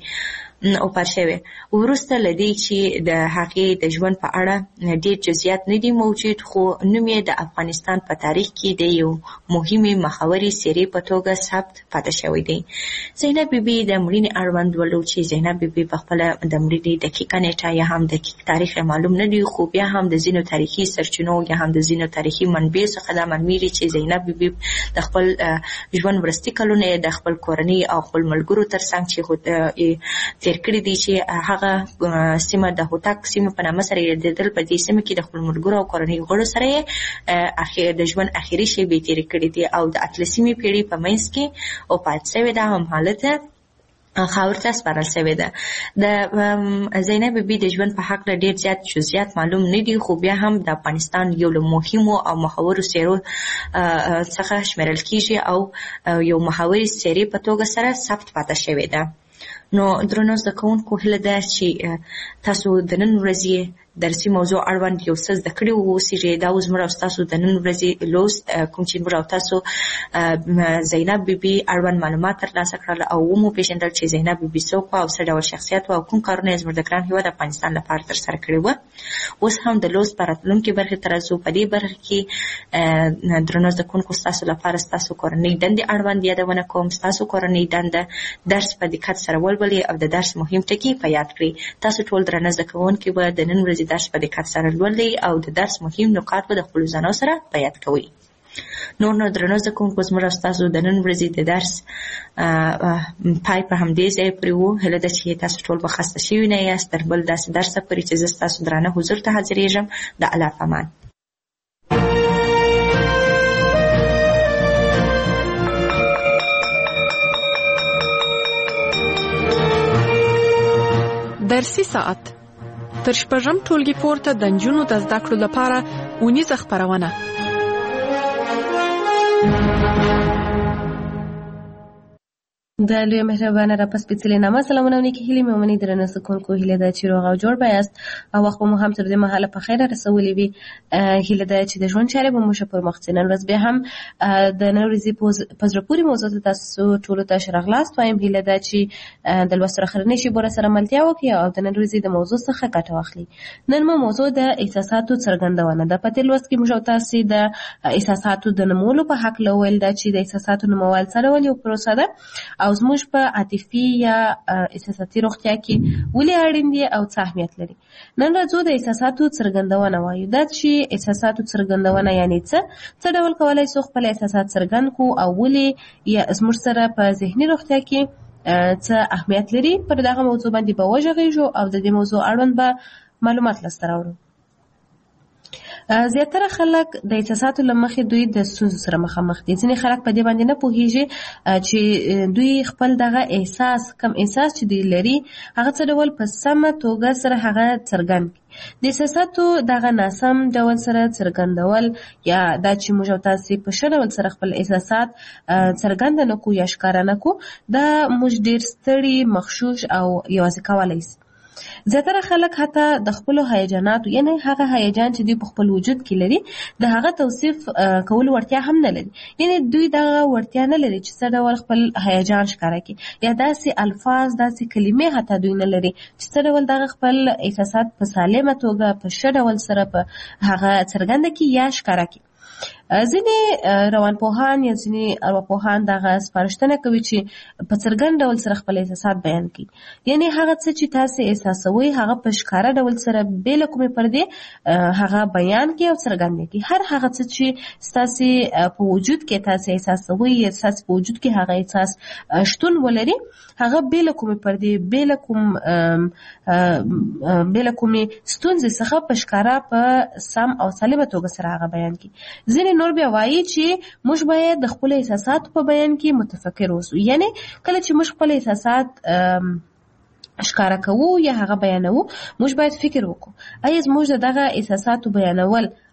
وروسته له دې چې د هغې د ژوند په اړه ډېر جزئیات نه دي موجود، خو نوم یې د افغانستان په تاریخ کې د یو مهمې مخورې څېرې په توګه ثبت پاتې شوی دی. زینب بیبي د مړینې اړوند ولو چې زینب بیبي په خپله د مړینې دقیقه نیټه یا هم دقیق تاریخ معلوم نه دی، خو بیا هم د ځینو تاریخي سرچینو یا هم د ځینو تاریخي منبعو څخه دا معلومیږي چې زینب بیبي د خپل ژوند وروستي کلونه د خپل کورنۍ او خپل ملګرو ترڅنګ چې تیر کړي دي، چې هغه سیمه د هوتک سیمه په نامه سره یادېدل. په دې سیمه کې د خپل ملګرو او کورنۍ غړو سره د ژوند اخري شېبې تېرې کړي دي او د 18مې پیړۍ په منځ کې وفات شوې ده. هم حالت خاور ته سپارل شوې ده. د زینب بیبي د ژوند په حق ډېر زیات جزئیات معلوم نه دي، خو بیا هم د افغانستان یو له مهمو او محورو څېرو څخه شمیرل کېږي او یو محوري څېرې په توګه سره ثبت پاتې شوې ده. نو درنو زده کوونکو، هیله ده چې تاسو د نن ورځې درسي موضوع اړوند یو څه زده کړي واوسئ. دا اوس زموږ او ستاسو د نن ورځې لوست کوم چې موږ او تاسو زینب بیبي اړوند معلومات ترلاسه کړل او وپېژندل چې زینب بیبي څوک وه او څه ډول شخصیت وه او کوم کارونه یې زموږ د ګران هېواد افغانستان لپاره ترسره کړي وه. اوس هم د لوست په راتلونکې برخې ته راځو. په دې برخه کې درنو زده کوونکو، ستاسو لپاره ستاسو کورنۍ دندې اړوند یادونه کوم. ستاسو کورنۍ دنده درس په دقت سره ولولئ او د درس مهم ټکي په یاد کړئ. تاسو ټول درنه زده کوونکي به د نن ورځې درس په دقت سره لولئ او د درس مهم نکات به د خپلو ځانو سره په یاد کوئ. نو درنو زده کوونکو، زموږ او ستاسو د نن ورځې د درس پای په همدې ځای پورې و. هیله ده چې تاسو ټول به خسته شوي نه یاست تر بل داسې درسه پورې چې زه ستاسو درانه حضور ته حاضرېږم. د الله په امان. درسي ساعت تر شپږم ټولګي پورته د نجونو د زده کړو لپاره اونیزه خپرونه. د لوی مهربانه را په سپېڅلې نامه سلامونه او نیکې هیلې مې ومنئ. درنو زده کوونکو، هیله ده چې روغ او جوړ به یاست او وخت به مو هم تر دې مهاله په خیره رسولی وي. هیله ده چې د ژوند چارې به مو ښه پر مخ ځي. نن ورځ بیا هم د نن ورځې په زړه پورې موضوع ته تاسو ټولو ته ښه راغلاست وایم. هیله ده چې د لوست تر اخرنۍ شېبو راسره ملتیا وکړي او د نن ورځې د موضوع څخه ګټه واخلي. نن مو موضوع د احساساتو څرګندونه ده. په تېر لوست کې موږ او تاسې د احساساتو د نومولو په هکله وویل ده چې د احساساتو نومول څه ډول یو پروسه ده او زموږ په عاطفي یا احساساتي روغتیا کې ولې اړین دي او څه اهمیت لري. نن راځو د احساساتو څرګندونه وایو. دا چې احساساتو څرګندونه یعنې څه ډول کولی شو خپل احساسات څرګند کړو او ولې یا زموږ سره په ذهني روغتیا کې څه اهمیت لري. پر دغه موضوع باندې به وغږېږو او د دې موضوع اړوند به معلومات لاسته راوړو. زیاتره خلک د احساساتو له مخې دوی د ستونزو سره مخامخ دي. ځینې خلک په دې باندې نه پوهېږي چې دوی خپل دغه کم احساس چې دوی لري هغه څه ډول په سمه توګه سره هغه څرګند کړي. د احساساتو دغه ناسم ډول سره څرګندول یا دا چې موږ او تاسې په ښه ډول سره خپل احساسات څرګند نه کړو یا ښکاره نه کړو، دا موږ ډېر ستړي، مغشوش او یوازې کولی شي. زیاتره خلک حتی د خپلو هیجاناتو یعنی هغه هیجان چې دوی په خپل وجود کې لري د هغه توصیف کولو وړتیا هم نه لري. یعنی دوی دغه وړتیا نه لري چې څه ډول خپل هیجان ښکاره کړي یا داسې الفاظ داسې کلمې حتی دوی نه لري چې څه ډول دغه خپل احساسات په سالمه توګه په ښه ډول سره په هغه څرګنده کړي یا ښکاره کړي. ځینې روانپوهان یا ځینې ارواپوهان دغه سپارښتنه کوي چې په څرګند ډول سره خپل احساسات بیان کړي. یعنی هغه څه چې تاسې احساسوئ هغه په ښکاره ډول سره بې له کومې پردې هغه بیان کړي او څرګند کړي. هر هغه څه چې ستاسې په وجود کې تاسې احساسوئ یا ستاسې په وجود کې هغه احساس شتون ولري هغه بې له کومې پردې بې له کومې ستونزې څخه په ښکاره په سم او سالمه توګه سره هغه بیان کړي. ځینې نور بیا وایي چې موږ باید د خپلو احساساتو په بیان کې متفکر اوسو. یعنی کله چې موږ خپل احساسات ښکاره کوو یا هغه بیانوو موږ باید فکر وکړو آیا زموږ دغه احساساتو بیانول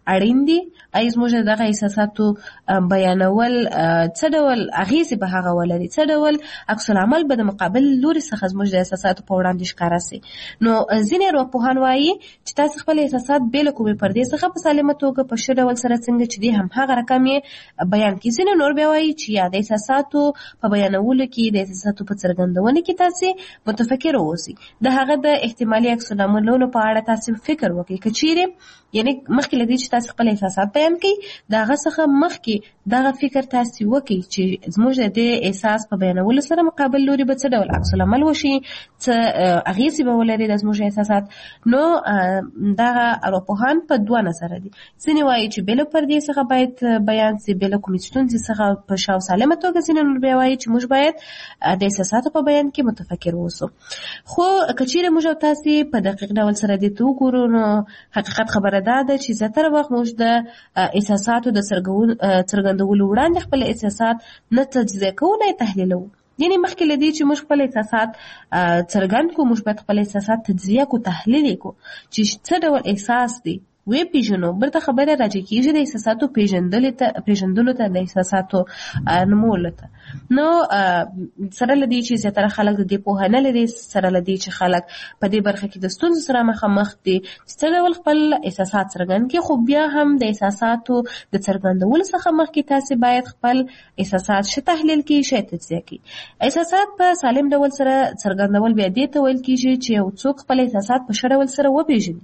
اړین دي. زموږ دغه احساساتو بیانول څه ډول اغیزې به هغه ولري، څه ډول عکس العمل به د مقابل لوري څخه زموږ د احساساتو په وړاندې ښکاره سي. نو ځینې ارواپوهان وایي چې تاسو خپل احساسات بې له کومې پردې څخه په سالمه توګه په ښه ډول سره څنګه چې دي هم هغه رقم یې بیان کړي. ځینې نور بیا وایي چې یا د احساساتو په بیانولو کې، د احساساتو په څرګندونه کې تاسې متفکر اوسئ. د هغه د احتمالي عکس العملونو په اړه تاسې فکر وکړئ. که چیرې یعنی مخکې له دې چې تاسې خپل احساسات بیان کړئ، د هغه څخه مخکې دغه فکر تاسې وکړئ چې زموږ د دې احساس په بیانولو سره مقابل لوري به څه ډول عکس العمل وشي، څه اغیزې به ولري د زموږ احساسات. نو دغه ارواپوهان په دوه نظره دي. ځینې وایي چې بې له پردې څخه باید بیان سي، بې له کومې ستونزې څخه په ښه او سالمه توګه. ځینې نور بیا وایي چې موږ باید د احساساتو په بیان کې متفکر اوسو. خو که چیرې موږ او تاسې په دقیق ډول سره دې ته وګورو، نو حقیقت خبره دا ده چې زیاتره وخت موږ د احساساتو د څرګندولو وړاندې خپل احساسات نه تجزیه کوو، نه یې تحلیلوو. یعنی مخکې له دې چې موږ خپل احساسات څرګند کړو، موږ باید خپل احساسات تجزیه کړو، تحلیل یې کړو چې څه ډول احساس دی وی پیژنو. بلته خبره راځي کېږي د احساساتو پیژندلو ته، د احساساتو نومولو ته. نو سره له دې چې زیاتره خلک د دې پوهه نه لري، سره له دې چې خلک په دې برخه کې د ستونزو سره مخامخ دي، څه ډول خپل احساسات څرګند کړي. خو بیا هم د احساساتو د څرګندولو څخه مخکې تاسې باید خپل احساسات ښه تحلیل کړئ، ښه تجزیه کړئ. احساسات په سالم ډول سره څرګندول بیا دې ته ویل کېږي چې یو څوک خپل احساسات په ښه ډول سره وپېژني،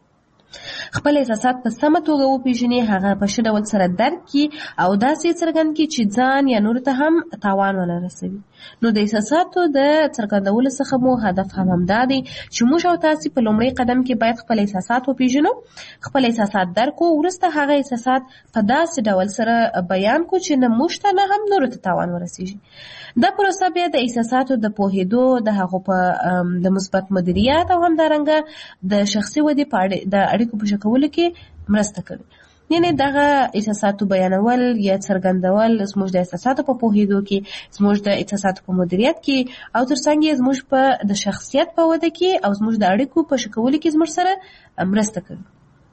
خپل احساسات په سمه توګه وپېژني، هغه په ښه ډول سره درک کړي او داسې څرګند کړي چې ځان یا نورو ته هم تاوان ونه رسوي. نو د احساساتو د څرګندولو څخه مو هدف هم همدا دی چې موږ او تاسې په لومړي قدم کې باید خپل احساسات وپېژنو، خپل احساسات درک کړو، وروسته هغه احساسات په داسې ډول سره بیان کړو چې نه موږ ته نه هم نورو ته تاوان ورسېږي. دا پروسه بیا د احساساتو د پوهېدو، د هغو په د مثبت مدیریت او همدارنګه د شخصي ودې په د اړیکو په ښه کولو کې مرسته کوي. یعنی دغه احساساتو بیانول یا څرګندول زموږ د احساساتو په پوهېدو کې، زموږ د احساساتو په مدیریت کې او ترڅنګ یې زموږ په د شخصیت په وده کې او زموږ د اړیکو په ښه کولو کې زموږ سره مرسته کوي.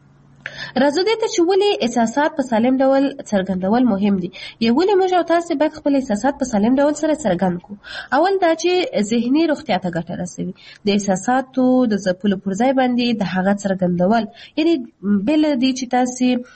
راځو دې ته چې ولې احساسات په سالم ډول څرګندول مهم دي، یا ولې موږ او تاسې باید خپل احساسات په سالم ډول سره څرګند کړو. اول دا چې ذهني روغتیا ته ګټه رسوي. د احساساتو د ځپلو پر ځای باندې د هغه څرګندول، یعنی بې له دې چې تاسې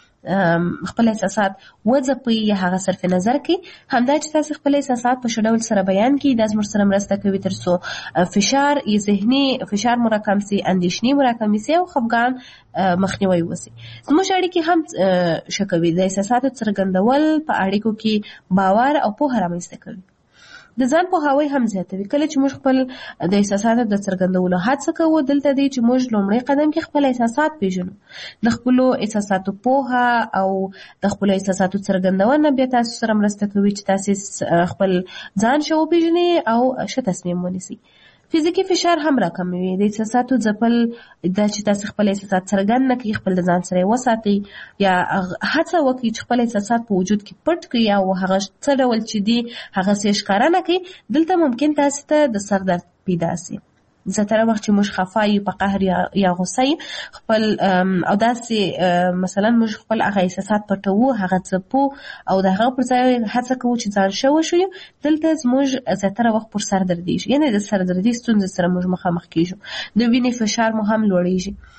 خپل احساسات وځپئ یا هغه صرف نظر کړئ، همدا چې تاسې خپل احساسات په ښه ډول سره بیان کړئ، دا زموږ سره مرسته کوي تر څو فشار یا ذهني فشار مو راکم سي، اندېښنې مو راکمې سي او خفګان مخنیوی وسي. زموږ اړیکې هم ښه کوي. د احساساتو څرګندول په اړیکو کې باور او پوهه رامنځته کوي. د ځان پوهاوی هم زیاتوي. کله چې موږ خپل د احساساتو د څرګندولو هڅه کوو، دلته دی چې موږ لومړی قدم کې خپل احساسات پیژنو. د خپلو احساساتو پوهه او د خپلو احساساتو څرګندونه بیا تاسو سره مرسته کوي چې تاسې خپل ځان ښه وپیژنئ او ښه تصمیم ونیسئ. فزیکي فشار هم راکموي. د احساساتو ځپل دا چې تاسې خپل احساسات څرګند نه کړئ، خپل د ځان سره یې وساتئ یا هڅه وکړئ چې خپل احساسات په وجود کې پټ کړئ او هغه څه ډول چې دي هغه څه ښکاره نه کړئ. دلته ممکن تاسې ته د سر درد پیدا سي. زیاتره وخت چې موږ خفه یو، په قهر یا غوسه یو، خپل او داسې مثلا موږ خپل هغه احساسات پټوو، هغه ځپو او د هغه پر ځای هڅه کوو چې ځان ښه وښیو، دلته زموږ زیاتره وخت پر سر دردېږي. یعنې د سر دردي ستونزې سره موږ مخامخ کېږو. د وینې فشار مو هم لوړېږي.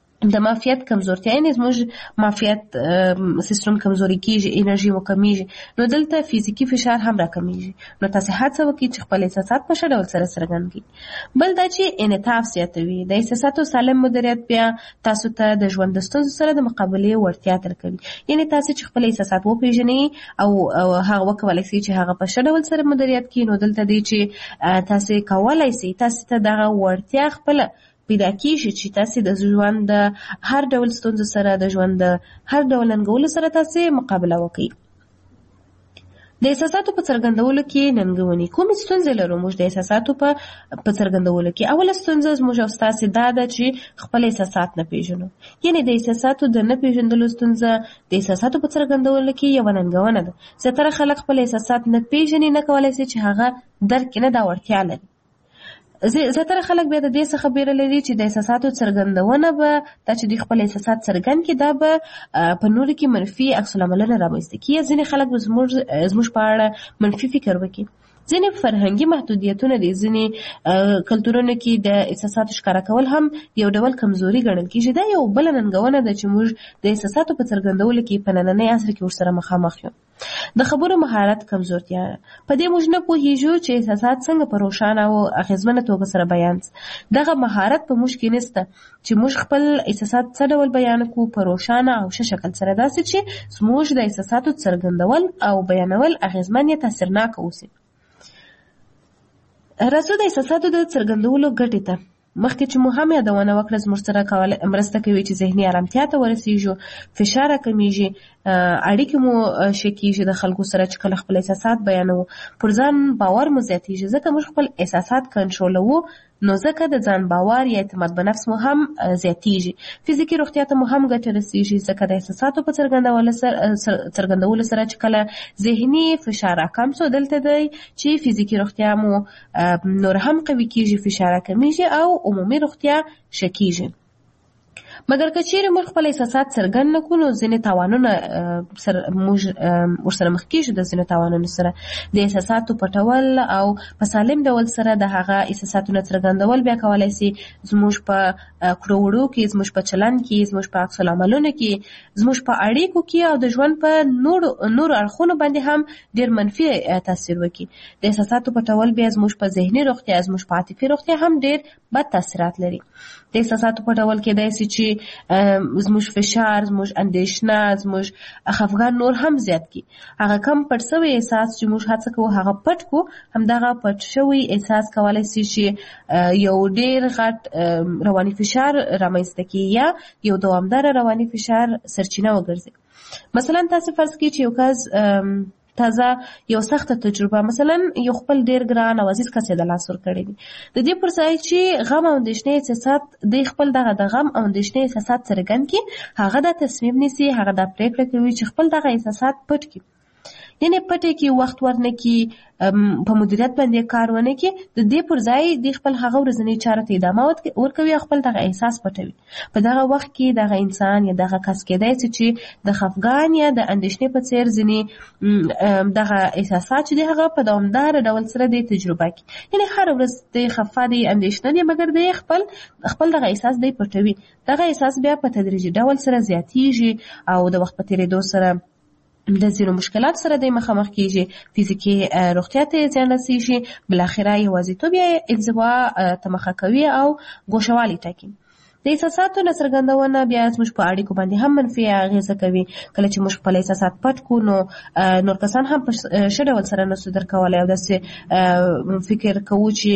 د معافیت کمزورتیا، یعنې زموږ معافیت سیستم کمزوري کېږي، انرژي مو کمیږي. نو دلته فزیکي فشار هم راکمیږي. نو تاسې هڅه وکړئ چې خپل احساسات په ښه ډول سره څرګند کړئ. بل دا چې انعطاف زیاتوي. د احساساتو سالم مدیریت بیا تاسو ته د ژوند د ستونزو سره د مقابلې وړتیا درکوي. یعنې تاسې چې خپل احساسات وپېژنئ او هغه وکولی سئ چې هغه په ښه ډول سره مدیریت کړي، نو دلته دی چې تاسې کولی سئ، تاسې ته دغه وړتیا خپله پیدا کیږي چې تاسې د ژوند د هر ډول ستونزو سره، د ژوند د هر ډول ننګولو سره تاسې مقابله وکړئ. د احساساتو په څرګندولو کې ننګونې. کومې ستونزې لرو موږ د احساساتو په څرګندولو کې؟ اوله ستونزه زموږ او ستاسې دا ده چې خپل احساسات نه پیژنو. یعنې د احساساتو د نه پیژندلو ستونزه د احساساتو په څرګندولو کې یوه ننګونه ده. زیاتره خلک خپل احساسات نه پیژني، نه کولی شي چې هغه درک کړي، نه دا وړتیا لري. زیاتره خلک بیا د دې څخه بیره لري چې د احساساتو څرګندونه به دا چې دوی خپل احساسات څرګند کړي دا به په نورو کې منفي عکس العملونه رامنځته کړي. ځینې خلک به زموږ په اړه منفي فکر وکړي. ځینې فرهنګي محدودیتونه دي، ځینې کلتورونو کې د احساساتو ښکاره کول هم یو ډول کمزوري ګڼل کېږي. دا یو بله ننګونه ده چې موږ د احساساتو په څرګندولو کې په نننۍ عصر کې ورسره مخامخ یو. د خبرو مهارت کمزورتیا، په دې موږ نه پوهیږو چې احساسات څنګه په روښانه او اغېزمنه توګه سره بیان شي. دغه مهارت په موږ کې نشته چې موږ خپل احساسات څه ډول بیان کړو په روښانه او ښه شکل سره، داسې چې موږ د احساساتو څرګندول او بیانول اغېزمن یا تاثیرناک اوسي. راځو د احساساتو د څرګندولو ګټې ته. مخکې چې مو هم یادونه وکړه زموږ سره مرسته کوي چې ذهني ارامتیا ته ورسیږو، فشار کمیږي، اړیکې مو ښه کېږي د خلکو سره چې کله خپل احساسات بیانوو، پر ځان باور مو زیاتېږي. ځکه موږ خپل احساسات کنټرولوو نو ځکه د ځان باور یا اعتماد په نفس مو هم زیاتېږي. فزیکي روغتیا ته مو هم ګټه رسېږي ځکه د احساساتو په څرګندولو سره چې کله ذهني فشار کم شو، دلته دی چې فزیکي روغتیا مو نور هم قوي کېږي، فشار کمیږي او عمومي روغتیا ښه کېږي. مګر که چیرې موږ خپل احساسات څرګند نه کړو نو ځینې تاوانونه موږ ورسره مخ کېږو. د ځینو تاوانونو سره د احساساتو پټول او په سالم ډول سره د هغه احساساتو نه څرګندول بیا کولی سي زموږ په کړو وړو کې، زموږ په چلند کې، زموږ په عکس العملونو کې، زموږ په اړیکو کې او د ژوند په نورو اړخونو باندې هم ډېر منفي تاثیر وکړي. د احساساتو پټول بیا زموږ په ذهني روغتیا، زموږ په عاطفي روغتیا هم ډېر بد تاثیرات لري. د احساساتو پټول کېدای سي چې زموږ فشار، زموږ اندېښنه، زموږ خفګان نور هم زیات کړي. هغه کم پټ شوی احساس چې موږ هڅه کوو هغه پټ کړو، همدغه پټ شوی احساس کولی سي چې یو ډېر غټ رواني فشار رامنځته کړي یا یو دوامداره رواني فشار سرچینه وګرځي. مثلا تاسو فرض کړئ چې یو کس تازه یو سخته تجربه، مثلا یو خپل ډیر ګران او عزیز کس د لاس ورکړی دی، د دې پر ځای چې غم او اندېښنې احساسات د خپل دغه د غم او اندېښنې احساسات څرګند کړي، هغه دا تصمیم نیسي، هغه دا پریکړه کوي چې خپل دغه احساسات پټ کړي. یعنی پټې کې وخت ورنه کې، په مدیریت باندې کار ونه کې، د دې پر ځای د خپل هغه ورځنۍ چارو ته ادامه ورکوي او خپل دغه احساس پټوي. په دغه وخت کې دغه انسان یا دغه کس کېدای شي چې د خفګان یا د اندېښنې په څیر ځینې دغه احساسات چې د هغه په دوامداره ډول سره د تجربه کوي. یعنی هر ورځ د خفه دی، اندېښنه دی، مګر د خپل دغه احساس دی پټوي. دغه احساس بیا په تدریجي ډول سره زیاتېږي او د وخت په تېرېدو سره د ځینو مشکلات سره د مخامخ کېږي، فزیکي روغتیا ته زیان رسېږي، بالاخره یوازیتوب یا انزوا ته مخه کوي او ګوښهوالي ټاکي. د احساساتو نه څرګندونه بیا زموږ په اړیکو باندې هم منفي اغېزه کوي. کله چې موږ خپل احساسات پټ کړو نو نور کسان هم په ښه ډول سره نشو درک کولی او داسې فکر کوو چې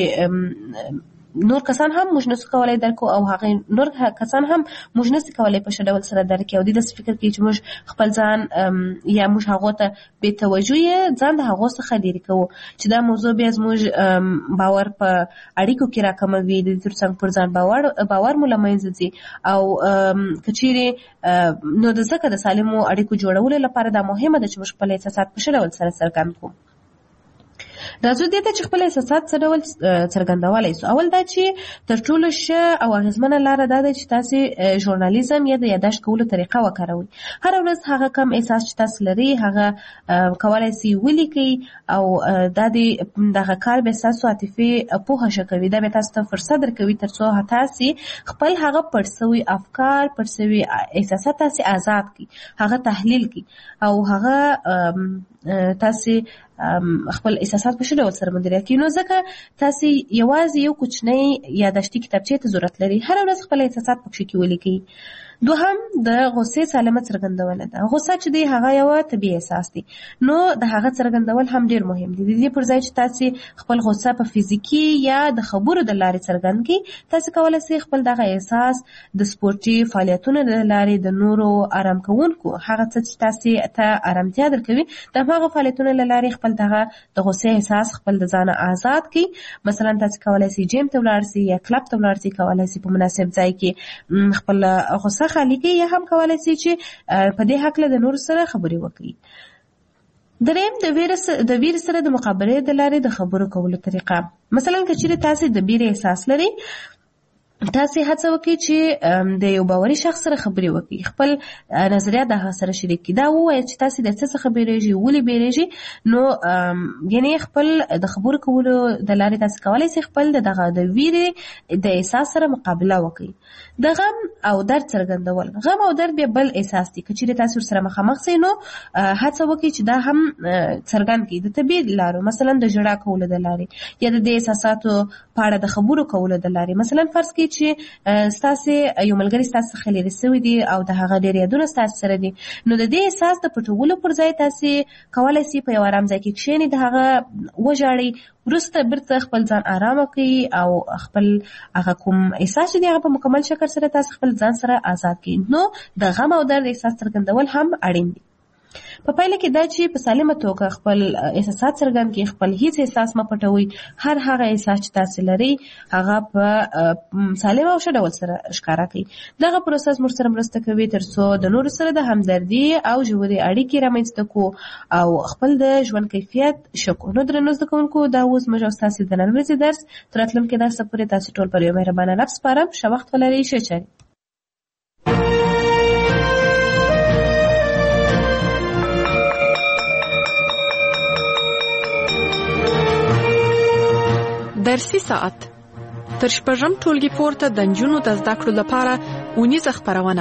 نور کسان هم موږ نشو کولای درک او هغه نور کسان هم موږ نشو کولای په ښه ډول سره درک او دې فکر کوي چې موږ خپل ځان یا موږ هغه ته بې توجهي ځان د هغه څخه لرې کوو چې دا موضوع بیا زموږ باور په اړیکو کې راکموي، د ترڅنګ پر ځان باور مو له منځه ځي او کچېرې نو د ځکه د سالمو اړیکو جوړولو لپاره دا مهمه ده چې موږ خپل احساسات په ښه ډول سره څرګند کړو. راځو دې ته چې خپل احساسات څه ډول څرګندولی سو. اول دا چې تر ټولو ښه او اغېزمنه لاره دا ده چې تاسې ژورنالیزم یا د یاداشت کولو طریقه وکاروئ. هره ورځ هغه کم احساس چې تاسو لرئ هغه کولی سئ ولیکئ او دا دغه کار به ستاسو عاطفي پوهه ښه کوي. دا به تاسو ته فرصت درکوي تر څو تاسې خپل هغه پټ سوي افکار، پټ سوي احساسات تاسې آزاد کړئ، هغه تحلیل کړئ او هغه تاسې خپل احساسات په ښه ډول سره مدیریت کړئ. نو ځکه تاسې یوازې یو کوچنی یاداشتي کتابچې ته ضرورت لري. هره ورځ خپل احساسات پکښې کې ولیکئ. دوهم د غصې سالمه څرګندونه ده. غصه چې دی هغه یو طبیعي احساس دی، نو د هغه څرګندول هم ډیر مهم دي. د دې پر ځای چې تاسې خپل غصه په فزیکي یا د خبرو د لارې څرګند کړئ، تاسې کولی شئ خپل دغه احساس د سپورټي فعالیتونو د لارې د نورو آرام کوونکو هغه څه چې تاسې ته آرامتیا درکوي د هغه فعالیتونو له لارې خپل دغه د غصې احساس خپل د ځانه آزاد کړئ. مثلا تاسې کولی شئ جیم ته ولاړ شئ یا کلب ته ولاړ شئ، کولی شئ په مناسب ځای کې خپل غصه خالی کړئ یا هم کولی شئ چې په دې هکله د نورو سره خبرې وکړئ. دریم د ویر سره د مقابله د لارې د خبرو کولو طریقه. مثلا که چیرې تاسو د ویر احساس لري، تاسو هڅه وکړئ چې د یو باوري شخص سره خبرې وکړئ، خپل نظریات د هغه سره شریک کړئ. دا ووایئ چې تاسو د څه څخه بیریږئ، ولې بیریږئ. نو یعنی خپل د خبرو کولو د لارې تاسو کولی شئ خپل دغه د ویرې د احساس سره مقابله وکړئ. د غم او درد څرګندول، غم او درد بیا بل احساس دی. که چیرې تاسو سره مخامخ شئ نو هڅه وکړئ چې دا هم څرګند کړئ د طبیعي لارو، مثلا د ژړا کولو د لارې یا د احساساتو په اړه د خبرو کولو د لارې. مثلا فرض کړئ چې ستاسو یو ملګری ستاسو څخه لرې شوی دی او د هغه ډېر یادونه ستاسو سره دي، نو د دې احساس د پټولو پر ځای تاسو کولی شئ په یو ارام ځای کې کښېنئ، د هغه وژاړئ، وروسته بیرته خپل ځان آرامه کړئ او خپل هغه کوم احساس چې دی هغه په مکمل شکل سره تاسو خپل ځان سره آزاد کړئ. نو د غم او درد احساس څرګندول هم اړین دي. په پایله کې دا چې په سالمه توګه خپل احساسات څرګند کړئ، خپل هیڅ احساس مه پټوئ. هر هغه احساس چې تاسو لرئ هغه په سالم او ښه ډول سره ښکاره کړئ. دغه پروسس موږ سره مرسته کوي تر څو د نورو سره د همدردي او ژورې اړیکې رامنځته کړو او خپل د ژوند کیفیت ښه کړو. نو درنو زده کوونکو، دا اوس موږ او ستاسو د نن ورځې درس تر راتلونکي درسه پورې تاسو ټول پر یو مهربانه رب سپارم. ښه وخت ولرئ، ښه چارې. درسي ساعت تر شپږم ټولګي پورته د نجونو د زده کړو لپاره اونیزه خپرونه.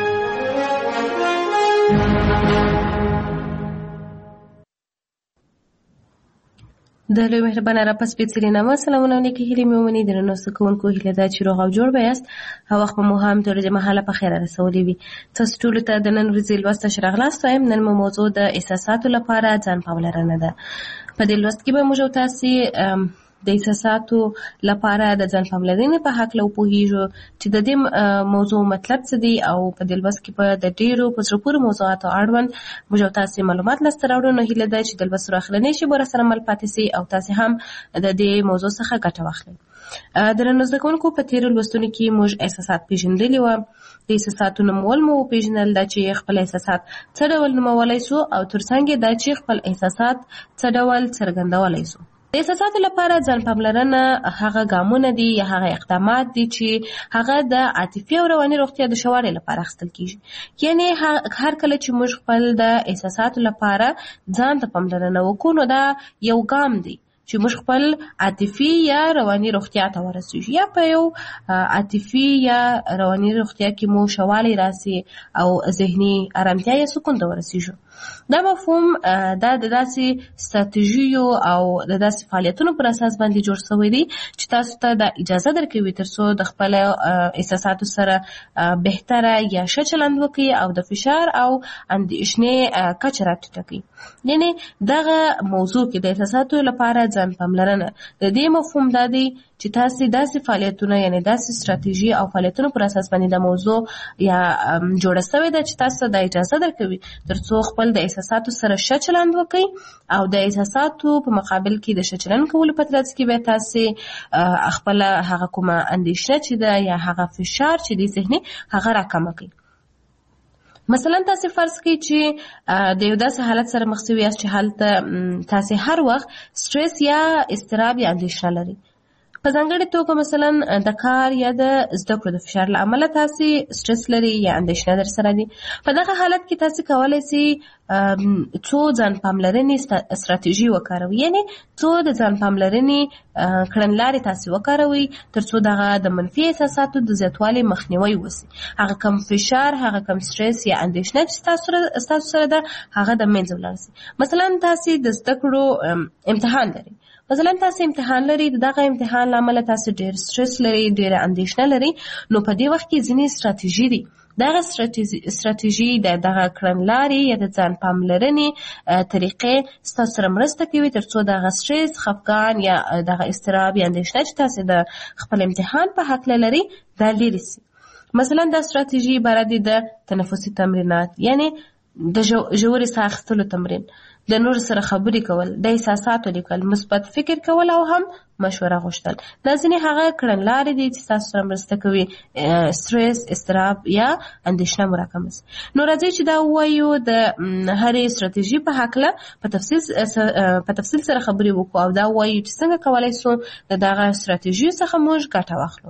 د لوی مهربانه رب په سپېڅلي نامه سلامونه او نیکې هیلې مې ومنئ. درنو زده کوونکو، هیله ده چې روغ او جوړ به یاست او وخت مو هم تر دې مهاله په خیره رسولی وي. تاسو ټولو ته د نن ورځې لوست ته ښه راغلاست وایم. نن مو موضوع د احساساتو لپاره ځان پاملرنه ده. په دې لوست کې به موږ او تاسې د احساساتو لپاره د ځان پاملرنې په هکله وپوهیږو چې د دې موضوع مطلب څه دی، او په دې لوست کې به د ډېرو په زړه پورې موضوعاتو اړوند موږ او تاسې معلومات لاسته راوړو. نو هیله ده چې د لوست اخرنۍ شیبو راسره مل پاتې سئ او تاسې هم د دې موضوع څخه ګټه واخلئ. درنو زده کوونکو، په تېرو لوستونو کې موږ احساسات پیژندلي وو. د احساساتو نومول مو وپېژندل، دا چې خپل احساسات څه ډول نومولی سو، او ترڅنګ دا چې خپل احساسات څه ډول څرګندولی سو. د احساساتو لپاره ځان پاملرنه هغه ګامونه دي یا هغه اقدامات دي چې هغه د عاطفي او رواني روغتیا د ښه والي لپاره اخیستل کیږي. یعنی هر کله چې موږ خپل د احساساتو لپاره ځان ته پاملرنه وکړو، نو دا یو ګام دی چې موږ خپل عاطفي یا رواني روغتیا ته ورسیږو، یا په یو عاطفي یا رواني روغتیا کې مو ښه والی راسي او ذهني ارامتیا یا سکون ته ورسیږو. دا مفهوم دا د داسې ستراتیژیو او د داسې فعالیتونو پر اساس باندې جوړ شوی دی چې تاسو ته دا اجازه درکوي تر څو د خپل احساساتو سره بهتره یا ښه چلند وکړي او د فشار او اندېښنې کچه راټیټه کړي. یعنی دغه موضوع کې د احساساتو لپاره ځان پاملرنه د دې مفهوم دا دی چې تاسو داسې فعالیتونه یعنی داسې ستراتیژي او فعالیتونو پر اساس باندې د موضوع یا جوړه شوې ده چې تاسو ته د اجازه درکوي تر څو خپل د احساساتو سره ښه چلند وکړئ او د احساساتو په مقابل کې د ښه چلند کولو په ترڅ کې به تاسو خپل هغه کومه اندېښنه چې ده یا هغه فشار چې دی ذهني هغه راکمه کړئ. مثلا تاسو فرض کړئ چې د یو داسې حالت سره مخ شوي یاست چې هلته تاسو هر وخت سټرس یا اضطراب یا اندېښنه لرئ. په ځانګړې توګه مثلا د کار یا د زده کړو د فشار له امله تاسو سټرس لري یا اندېښنه در سره دي. په دغه حالت کې تاسو کولی شئ څو ځان پاملرنې ستراتیژي وکاروئ، یعنی څو د ځان پاملرنې کړنلارې تاسو وکاروئ تر څو دغه د منفي احساساتو د زیاتوالي مخنیوی وشي. هغه کم فشار، هغه کم سټرس یا اندېښنه چې تاسو سره ده هغه د منځه ولاړ شي. مثلا تاسو د زده کړو امتحان لرئ، مثلا تاسو امتحان لرئ، دغه امتحان له امله تاسو ډېر سټرس لرئ، ډېره اندېښنه لرئ، نو په دې وخت کې ځینې ستراتیژي دي. دغه ستراتیژي د دغه کړنلارې یا د ځان پاملرنې طریقې ستاسو سره مرسته کوي تر څو دغه سټرس، خفګان یا دغه اضطراب یا اندېښنه چې تاسو د خپل امتحان په هکله لرئ دا لرې شي. مثلا دا ستراتیژي عبارت دي د تنفسي تمرینات، یعنی د ژورې ساه اخیستلو تمرین، د نور سره خبرې کول، د احساساتو لیکل، مثبت فکر کول او هم مشوره غوښتل. دا ځینې هغه کړنلارې دي چې تاسو سره مرسته کوي سټرس، اضطراب یا اندېښنه مو راکمه شي. نو راځئ چې دا ووایو د هرې ستراتیژي په هکله په تفصیل سره خبرې وکړو او دا ووایو چې څنګه کولی شو د دغه ستراتیژیو څخه موږ ګټه واخلو.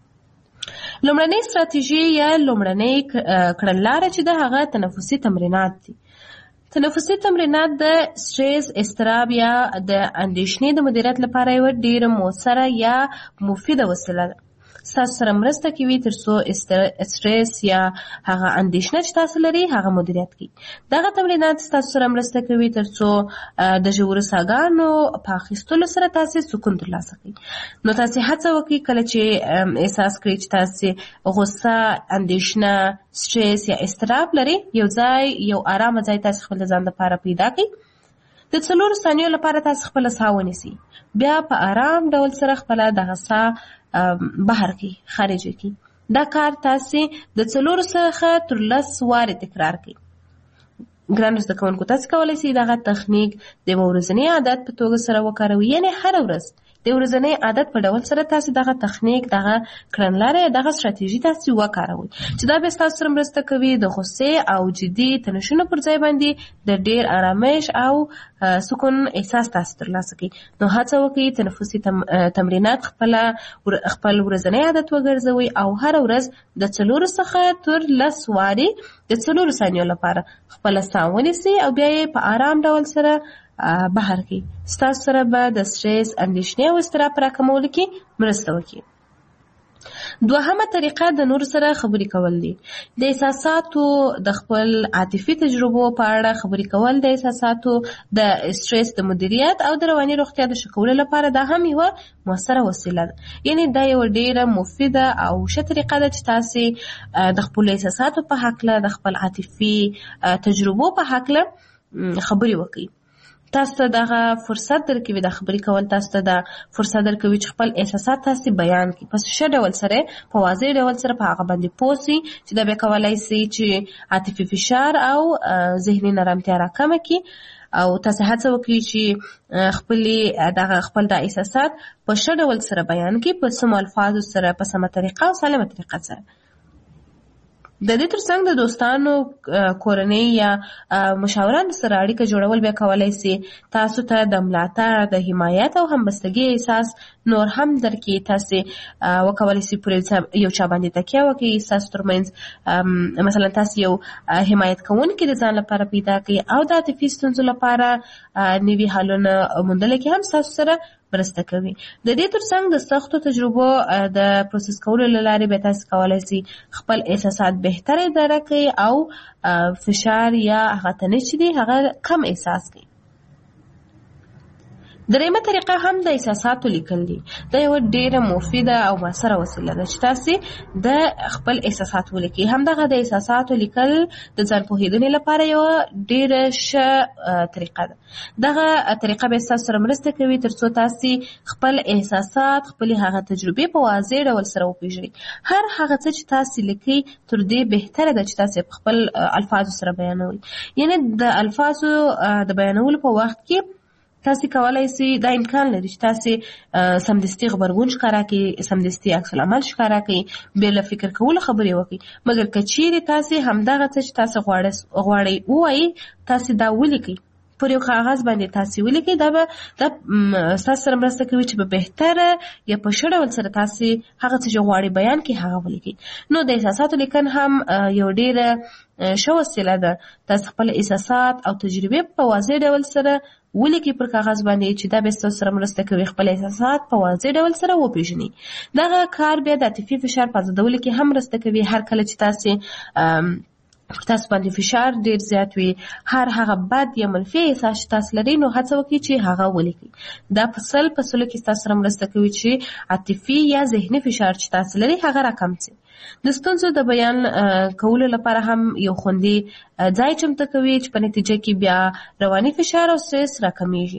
لومړنۍ ستراتیژي یا لومړنۍ کړنلاره چې ده هغه تنفسي تمرینات دي. تنفسي تمرینات د سټرس، اضطراب یا د اندېښنې د مدیریت لپاره یوه ډېره مؤثره یا مفیده وسیله ده. ستاسو سره مرسته کوي تر څو سټرس یا هغه اندېښنه چې تاسو لري هغه مدیریت کړئ. دغه تمرینات ستاسو سره مرسته کوي تر څو د ژورو ساګانو په اخیستلو سره تاسو سکون ترلاسه کړئ. نو تاسو هڅه وکړئ کله چې احساس کړئ چې تاسو غوسه، اندېښنه، سټرس یا اضطراب لري، یو آرامه ځای تاسو خپل ځان لپاره پیدا کړئ. د 4 ثانیو لپاره تاسو خپل ساه ونیسئ. بیا په آرام ډول سره خپل دغه ساه بهر کی خارج کی. دا کار تاسو د 4 څخه تر 10 واره تکرار کړئ. ګران زده کوونکو، تاسو کولی شئ دغه تخنیک د ورځني عادت په توګه سره وکاروئ، یعنی هر ورځ د ورځني عادت په ډول سره تاسو دغه تخنیک، دغه کړنلاره، دغه ستراتیژي تاسو وکاروئ چې دا به تاسو سره مرسته کوي د غصې او جدي تنشونو پر ځای باندې د ډیر آرامش او سکون احساس تاسو ترلاسه کړئ. نو هڅه وکړئ تنفسي تمرینات خپل ورځنی عادت وګرځوئ او هر ورځ د 4 څخه تر 10 وارې د 4 ثانیو لپاره خپل ساه ونیسئ او بیا یې په آرام ډول سره بهر کړئ. ستاسو سره به د سټرس، اندېښنې او اضطراب راکمولو کې مرسته وکړي. دوهمه طریقه د نور سره خبرې کول دي. د احساساتو د خپل عاطفي تجربو په اړه خبرې کول د احساساتو د سټرس د مدیریت او د رواني روغتیا د ښه کولو لپاره دا هم یوه مؤثره وسیله ده. یعنی دا یوه ډیره مفیده او ښه طریقه ده چې تاسې د خپلو احساساتو په هکله، د خپل عاطفي تجربو په هکله خبرې وکړئ. تاسو ته دغه فرصت درکوي، د خبرې کول تاسو ته دا فرصت درکوي چې خپل احساسات تاسو بیان کړئ په ښه ډول سره، په واضح ډول سره په هغه باندې پوه شئ چې دا به کولی شي چې عاطفي فشار او ذهني نرمتیا راکمه کړي او تاسو هڅه وکړئ چې خپل د احساسات په ښه ډول سره بیان کړئ، په سمو الفاظو سره، په سمه طریقه او سالمه طریقه سره. د دې ترڅنګ د دوستانو، کورنۍ یا مشاورانو سره اړیکه جوړول بیا کولی شي تاسو ته د ملاتړ، د حمایت او همبستګۍ احساس نور هم درکړي. تاسو وکولی شئ پر یو چا باندې تکیه وکړئ، ستاسو ترمنځ مثلا تاسو یو حمایت کوونکی د ځان لپاره پیدا کړئ او د عاطفي ستونزو لپاره نوي حلونه موندلو کې هم ستاسو سره مرسته کوي. د دې ترڅنګ د سختو تجربو د پروسس کولو له لارې به تاسو کولی شئ خپل احساسات بهتر اداره کړئ او فشار یا هغه تنش چې دی هغه کم احساس کړئ. دریمه طریقه هم د احساساتو لیکل دي. دا یوه ډیره مفیده او مؤثره وسیله ده چې تاسو د خپل احساسات ولیکئ. همدغه د احساساتو لیکل د ځان پوهېدنې لپاره یوه ډیره ښه طریقه ده. دغه طریقه به ستاسو سره مرسته کوي تر څو تاسو خپل احساسات، خپلې هغه تجربې په واضح ډول سره وپېژنئ. هر هغه څه چې تاسو لیکئ تر دې بهتره ده چې تاسو په خپل الفاظو سره بیانوئ. یعنې د الفاظو د بیانولو په وخت کې تاسو کولای شئ، دا امکان لري چې تاسو سمدستي غبرګون ښکاره کړئ، سمدستي عکس العمل ښکاره کړئ، بې له فکر کولو خبرې وکړئ. مګر که چیرې تاسو همدغه څه چې تاسو غواړئ ووایئ تاسو دا ولیکئ، پر یو کاغذ باندې تاسو ولیکئ. دا ستاسو سره مرسته کوي چې په بهتره یا په ښه ډول سره تاسو هغه څه چې غواړئ بیان کړئ هغه ولیکئ. نو د احساساتو لیکن هم یو ډېره ښه وسیله ده. تاسو خپل احساسات او تجربې په واضح ډول سره ولیکئ پر کاغذ باندې چې دا به ستاسو سره مرسته کوي خپل احساسات په واضح ډول سره وپېژنئ. دغه کار بیا د عاطفي فشار په ازادولو کې هم مرسته کوي. هر کله چې تاسو باندې فشار ډیر زیات وي، هر هغه بد یا منفي احساس چې تاسو لرئ، نو هڅه وکړئ چې هغه ولیکئ. دا په سلو کې تاسو سره مرسته کوي چې عاطفي یا ذهني فشار چې تاسو لرئ هغه راکم شي. د ستونزو د بیان کولو لپاره هم یو خوندي ځای چمتو کوي چې په نتیجه کې بیا رواني فشار او سټرس راکمیږي.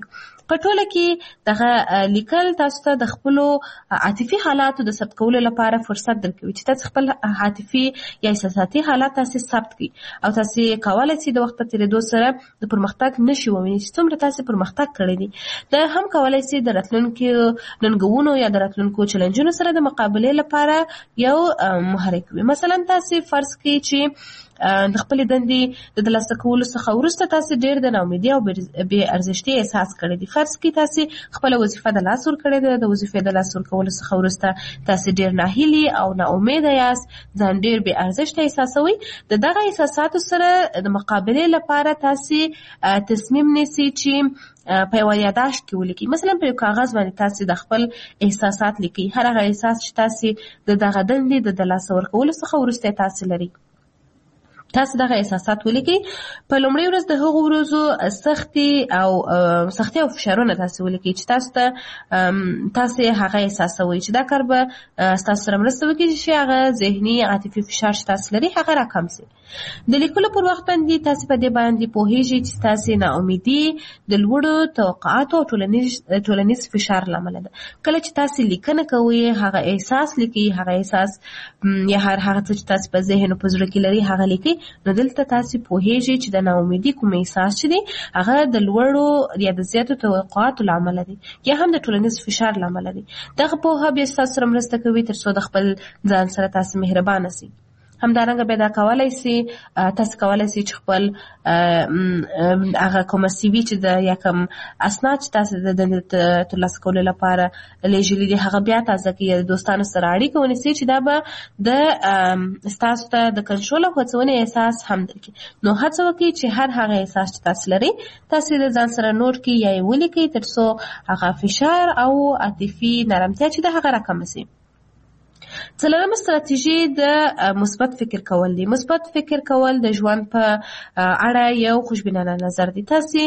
په ټوله کې دغه لیکل تاسو ته د خپلو عاطفي حالاتو د ثبت کولو لپاره فرصت درکوي چې تاسو خپل عاطفي یا احساساتي حالات تاسو ثبت کړئ او تاسو کولای شئ د وخت په تیریدو سره د پرمختګ نشي ووینئ چې څومره تاسو پرمختګ کړی دی. دا هم کولای شئ د راتلونکو ننګونو یا د راتلونکو چیلنجونو سره د مقابلې لپاره یو محرک وي. مثلا تاسو فرض کړئ چې د خپلې دندې د ترلاسه کولو څخه وروسته تاسو ډېر د ناامیدۍ او بې ارزښتۍ احساس کړی دی. فرض کړئ تاسو خپله وظیفه د لاس ورکړې ده، د وظیفې د لاس ورکولو څخه وروسته تاسو ډېر ناهیلي او ناامیده یاست، ځان ډېر بې ارزښته احساسوئ. د دغه احساساتو سره د مقابلې لپاره تاسو تصمیم نیسئ چې په یوه یاداشت کې ولیکئ. مثلا په یو کاغذ باندې تاسو د خپل احساسات لیکئ، هر هغه احساس چې تاسو د دغه دندې د لاسه ورکولو څخه وروسته تاسو لرئ. تاسو دغه احساسات ولیکئ. په لومړۍ ورځ د هغو ورځو سختي او فشارونه تاسو ولیکئ چې تاسو هغه احساسوئ چې دا کار به ستاسو سره مرسته وکړي چې هغه ذهني عاطفي فشار چې تاسو لرئ هغه راکم شي. د لیکلو پر وخت باندې تاسو په دې باندې پوهیږئ چې تاسو ناامیدي د لوړو توقعاتو او ټولنیز فشار لامل ده. کله چې تاسو لیکنه کوئ هغه احساس لیکئ، هغه احساس یا هغه څه چې تاسو په ذهن او په زړه کې لري هغه لیکئ. نو دلته تاسو پوهیږئ چې د ناامیدي کوم احساس چې دی هغه د لوړو یا د زیاتو توقعاتو لامل دی یا هم د ټولنیز فشار لامل دی. دغه پوهه بیا تاسو سره مرسته کوي تر څو د خپل ځان سره تاسو مهربانه شئ. همدارنګه به دا کولای شي تاسو کولای شئ چې خپل هغه کومه سی وي چې د یا کوم اسناد چې تاسو د دندې ترلاسه کولو لپاره لیږلي دي هغه بیا تازه کړئ، د دوستانو سره اړیکه ونیسئ چې دا به د ستاسو ته د کنټرول او هڅونې احساس هم درکړي. نو هڅه وکړئ چې هر هغه احساس چې تاسو لرئ تاسو د ځان سره نوٹ کړئ یا یې ولیکئ تر څو هغه فشار او عاطفي نرمتیا چې د هغه راکمه شي. څلورمه ستراتیژي د مثبت فکر کول دی. مثبت فکر کول د ژوند په اړه یو خوشبینانه نظر دی. تاسو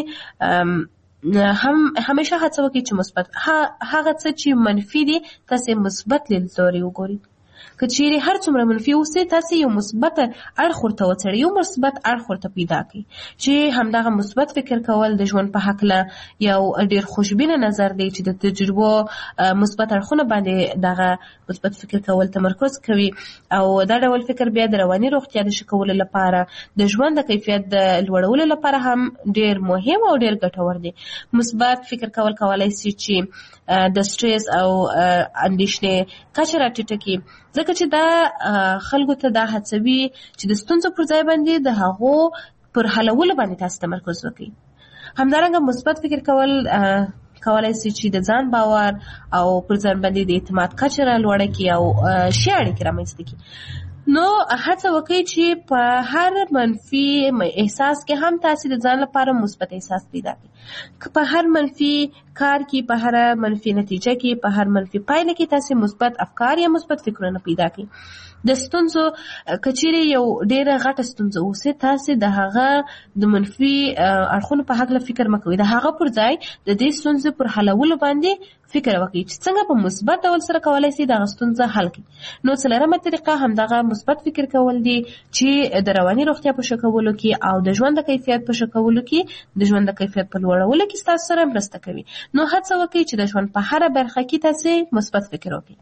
همیشه هڅه وکړئ چې مثبت هغه څه چې منفي دي تاسو مثبت لیدلوري وګورئ. که چیرې هر څومره منفي اوسئ تاسو یو مثبت اړخ ورته وڅېړئ، یو مثبت اړخ ورته پیدا کړئ چې همدغه مثبت فکر کول د ژوند په هکله یو ډېر خوشبینه نظر دی چې د تجربو مثبت اړخونه باندې دغه مثبت فکر کول تمرکز کوي او دا ډول فکر بیا د رواني روغتیا د ښه کولو لپاره د ژوند د کیفیت د لوړولو لپاره هم ډېر مهم او ډېر ګټور دی. مثبت فکر کول کولای شي چې د سټریس او اندېښنې کچه راټیټه کړي ځکه چې دا خلکو ته دا هڅوي چې د ستونزو پر ځای باندې د هغو پر حلولو باندې تاسو تمرکز وکړئ. همدارنګه مثبت فکر کول کولای شي چې د ځان باور او پر ځان باندې د اعتماد کچه لوړه کړي او ښې اړیکې رامنځته کړي. نو هڅه وکړئ چې په هر منفي احساس کې هم تاسو د ځان لپاره مثبت احساس پیدا کړئ. که په هر منفي کار کې، په هر منفي نتیجه کې، په هر منفي پایله کې تاسو مثبت افکار یا مثبت فکرونه پیدا کړئ. د ستونزو کچېرې یو ډېره غټه ستونزه اوسي تاسو د هغه د منفي اړخونو په هکله فکر مه کوئ، د هغه پر ځای د دې ستونزې پر حلولو باندې فکر وکړئ چې څنګه په مثبت ډول سره کولای شئ دغه ستونزه حل کړئ. نو څلورمه طریقه همدغه مثبت فکر کول دي چې د رواني روغتیا په ښه کولو کې او د ژوند د کیفیت په ښه کولو کې د ژوند د کیفیت په لوړولو کې ستاسو سره مرسته کوي. نو هڅه وکړئ چې د ژوند په هره برخه کې تاسو مثبت فکر وکړئ.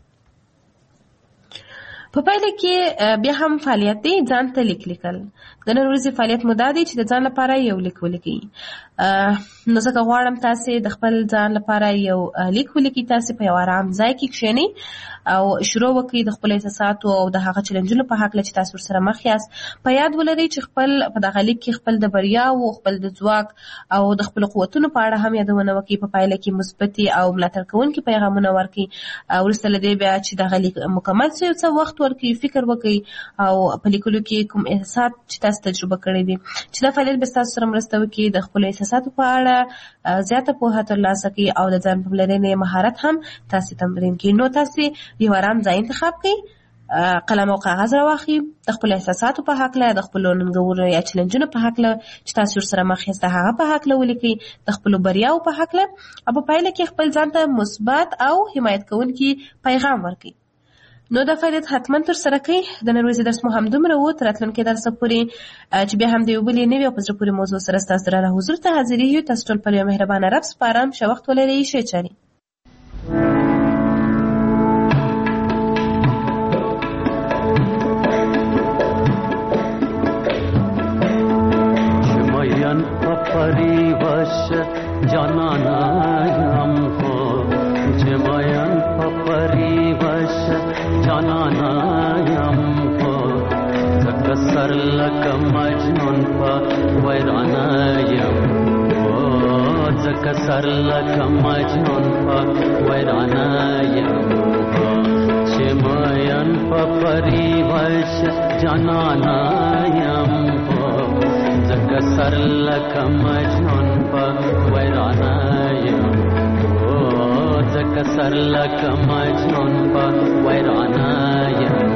په پایله کې بیا هم فعالیت دی ځان ته لیک لیکل. د نن ورځې فعالیت مو دا دی چې د ځان لپاره یو لیک ولیکئ. نو ځکه غواړم تاسو د خپل ځان لپاره یو لیک ولیکئ. تاسو په یو آرام ځای کې کښېنئ او شروع وکړئ د خپل احساساتو او د هغه چیلنجونو په هکله چې تاسو ورسره مخ یاست. په یاد ولرئ چې خپل په دغه لیک کې خپل د بریاوو، خپل د ځواک او د خپلو قوتونو په اړه هم یادونه وکړئ. په پایله کې مثبتې او ملاتړ کوونکي پیغامونه ورکړئ. وروسته له دې بیا چې دغه لیک مکمل شي څه وخت ورکړئ، فکر وکړئ او په لیکلو کې کوم احساسات چې تاسو تجربه کړی دي چې دا فعالیت به تاسو سره مرسته وکړي د خپلو احساساتو په اړه زیاته پوهه ترلاسه کړئ او د ځان پاملرنې مهارت هم تاسو تمرین کړئ. نو تاسو یو آرام ځای انتخاب کړئ، قلم او کاغذ راواخلئ، د خپلو احساساتو په هکله، د خپلو ننګونو یا چیلنجونو په هکله چې تاسو ورسره مخ یاست د هغه په هکله ولیکئ، د خپلو بریاوو په هکله او په پایله کې خپل ځان ته مثبت او حمایت کوونکي پیغام ورکړئ. نو دا فعالیت حتما تر سره کوي. د نن ورځې درس مو همدومره و. تر راتلونکي درسه پورې چې بیا هم د یو بلې نوې او په زړه پورې موضوع سره ستاسو درانه حضور ته حاضرېږو. تاسو ټول په یو مهربانه رب سپارم. ښه وخت ولرئ. ښې چارې. परिवश जनानायम हो जमयन परिवश जनानायम हो जकसरलक मजनून वैरानायम हो जकसरलक मजनून वैरानायम हो जमयन परिवश जनानायम हो जकसरलक मजनून वैरानायम हो जकसरलक मजनून वैरानायम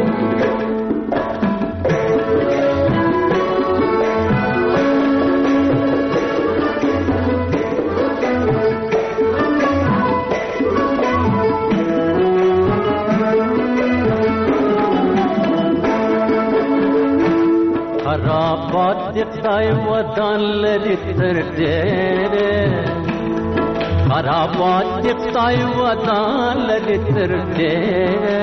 خرابات دقای ودان لري تر ډېره خرابات دقای ودان لري تر ډېره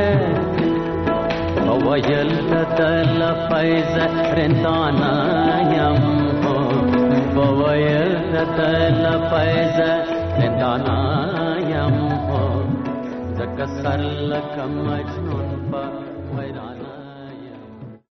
وویل دل فیض رندانا یم هو وویل دل فیض رندانا یم هو زکه سر لکه مجنون